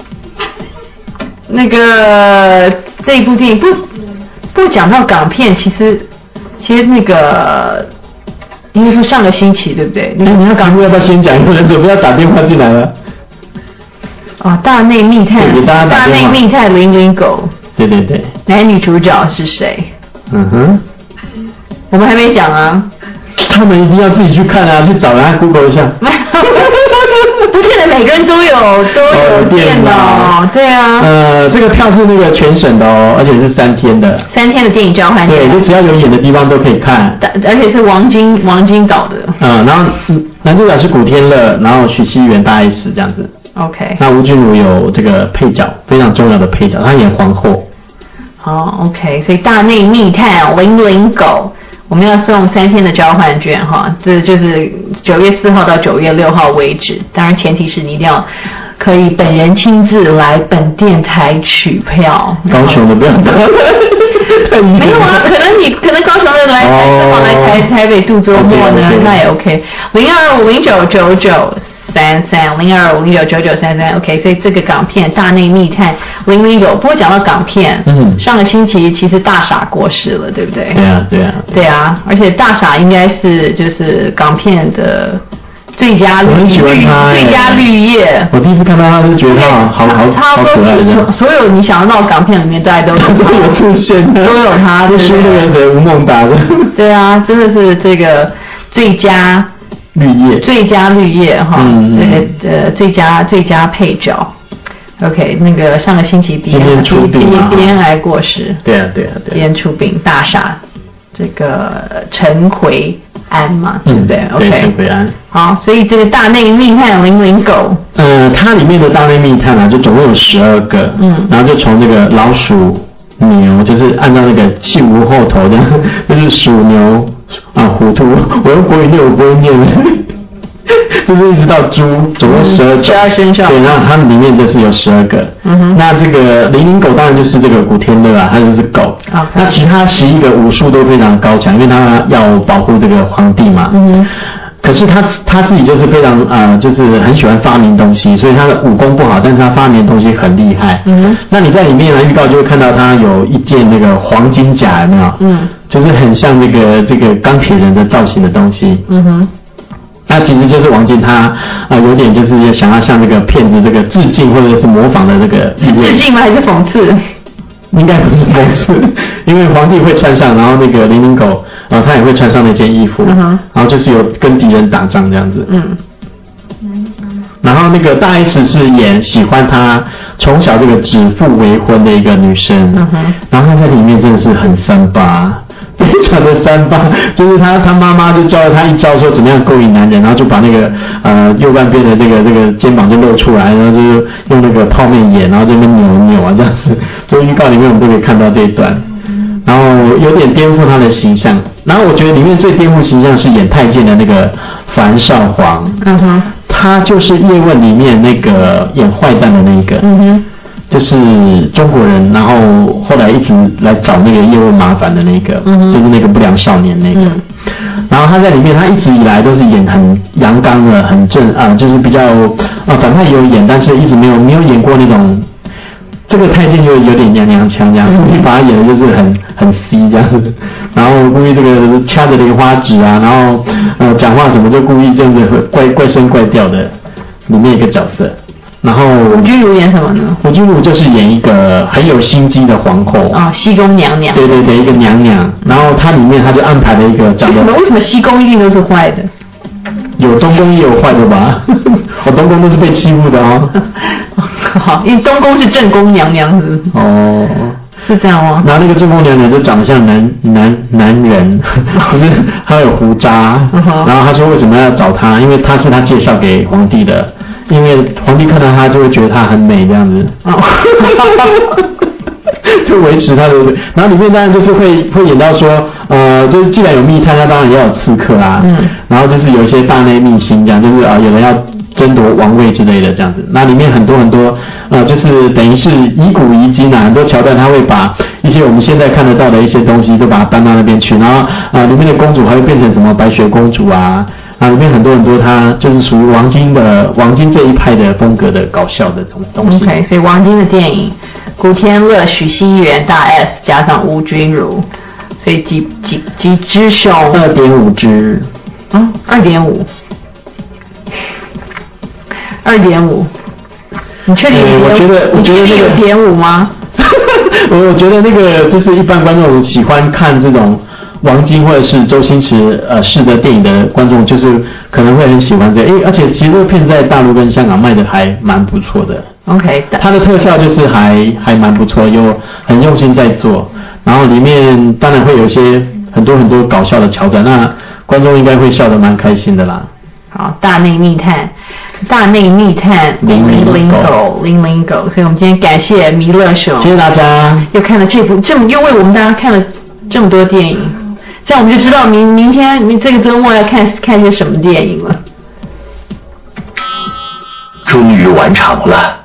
那个这一部电影不不讲到港片，其实其实那个应该说上个星期对不对？ 哎，你要港片要不要先讲？有人准备要打电话进来了。 哦，大内密探，大内密探零零狗。 对对对。 男女主角是谁？ 嗯哼。 我们还没讲啊。 他们一定要自己去看啊，去找人 Google 一下。 不见得每个人都有都有电脑，对啊。 呃，这个票是那个全省的哦，而且是三天的。 三天的电影交换。 对，就只要有演的地方都可以看。 而且是王晶王晶导的。 嗯，然后男主角是古天乐，然后许熙媛大 S 这样子。 OK。 那吴君如有这个配角，非常重要的配角，她演皇后。 好 ，OK， 所以大内密探零零狗。我们要送三天的交换券哈，这就是九月四号到九月六号为止。当然前提是你一定要可以本人亲自来本电台取票。 高雄的不要打。 没有啊，可能你可能高雄的来正好来台台北度周末呢， okay, okay. 那也 OK。零二五零九九九三三零二五零九九九三三 OK， 所以这个港片《大内密探零零九》。不过讲到港片，嗯，上个星期其实大傻过世了，对不对？ 对啊，对啊， 对啊，而且大傻应该是就是港片的最佳绿绿最佳绿叶。 我第一次看到他就觉得他好好好好可爱的。所有你想得到港片里面，大家都都有出现， 都有他。 就是那个谁吴孟达的。 对啊，真的是这个最佳。 绿叶， 最佳绿叶哈， 嗯嗯、呃最佳最佳配角 ，OK， 那个上个星期鼻炎出殡啊， 鼻咽癌过世， 对啊对啊对啊， 鼻咽出殡大傻，这个陈奎安嘛，对不对、 嗯、 ？OK， 陈奎安， 好，所以这个大内密探零零狗， 呃，它里面的大内密探啊，就总共有十二个，嗯，然后就从这个老鼠、牛，就是按照那个气无后头的，就是鼠牛。啊，虎兔，我用国语念，我不会念的，就是一直到猪，总共十二种， 十二生肖。 对，然后它们里面就是有十二个。嗯哼。那这个零零狗当然就是这个古天乐啊，它就是狗。 Okay. 那其他十一个武术都非常高强，因为他要保护这个皇帝嘛。嗯哼。可是他他自己就是非常呃，就是很喜欢发明东西，所以他的武功不好，但是他发明的东西很厉害。嗯。那你在里面呢预告就会看到他有一件那个黄金甲，有没有？嗯。就是很像那个这个钢铁人的造型的东西。嗯哼。那其实就是王晶他啊、呃、有点就是想要向这个骗子这个致敬或者是模仿的这个。 是致敬吗？还是讽刺？ 应该不是讽刺，因为皇帝会穿上，然后那个零零狗，然后他也会穿上那件衣服，嗯、然后就是有跟敌人打仗这样子。嗯。然后那个大 S 是演喜欢他从小这个指腹为婚的一个女生，嗯哼，然后她在里面真的是很三八，非传的三八，就是他他妈妈就教了他一招，说怎么样勾引男人，然后就把那个呃右半边的那个那个肩膀就露出来，然后就用那个泡面眼，然后在那边扭扭啊这样子。所以预告里面我们都可以看到这一段，然后有点颠覆他的形象。然后我觉得里面最颠覆形象是演太监的那个樊少皇， 嗯哼， 他就是叶问里面那个演坏蛋的那个。 嗯哼。 就是中国人，然后后来一直来找那个叶问麻烦的那个， 嗯、 就是那个不良少年那个。嗯、然后他在里面，他一直以来都是演很阳刚的、很正啊、呃，就是比较啊，反派也有演，但是一直没有没有演过那种这个太监就有点娘娘腔这样，故意把他演的就是很很 C 这样子，然后故意这个掐着莲花指啊，然后呃讲话什么就故意这样子怪怪声怪调的里面一个角色。然后吴君如演什么呢？ 吴君如就是演一个很有心机的皇后啊、哦，西宫娘娘。 对对对，一个娘娘。然后她里面她就安排了一个长得为什么为什么西宫一定都是坏的？ 有东宫也有坏的吧？我东宫都是被欺负的哦。 好，因为东宫是正宫娘娘是不是？ 哦， 是这样吗？ 然后那个正宫娘娘就长得像男男男人，就是她有胡渣。 嗯、 然后她说为什么要找她？因为她是她介绍给皇帝的。因为皇帝看到她就会觉得她很美这样子，哦、就维持她的。然后里面当然就是会会演到说，呃，就是既然有密探，那当然也要有刺客啊。嗯。然后就是有一些大内密信这样，就是啊、呃，有人要争夺王位之类的这样子。那里面很多很多呃，就是等于是以古遗今啊，很多桥段他会把一些我们现在看得到的一些东西都把它搬到那边去，然后啊、呃，里面的公主还会变成什么白雪公主啊。啊，里面很多很多，它就是属于王晶的王晶这一派的风格的搞笑的东东西。 OK， 所以王晶的电影，古天乐、许熙媛、大 S 加上吴君如，所以几几几只熊？ 二点五只。 啊，二点五，二点五。你确定？ 我觉得，我觉得那个点五吗？ 我我觉得那个就是一般观众喜欢看这种。王晶或者是周星驰呃式的电影的观众，就是可能会很喜欢这个，诶，而且其实这个片在大陆跟香港卖的还蛮不错的。 OK， 它的特效就是还还蛮不错，有很用心在做，然后里面当然会有一些很多很多搞笑的桥段，那观众应该会笑得蛮开心的啦。 好，大内密探，大内密探零零狗，零零狗，所以我们今天感谢弥勒熊， 谢谢大家， 又看了这部，这么又为我们大家看了这么多电影。这样我们就知道明明天这个周末要看看些什么电影了。 终于完成了。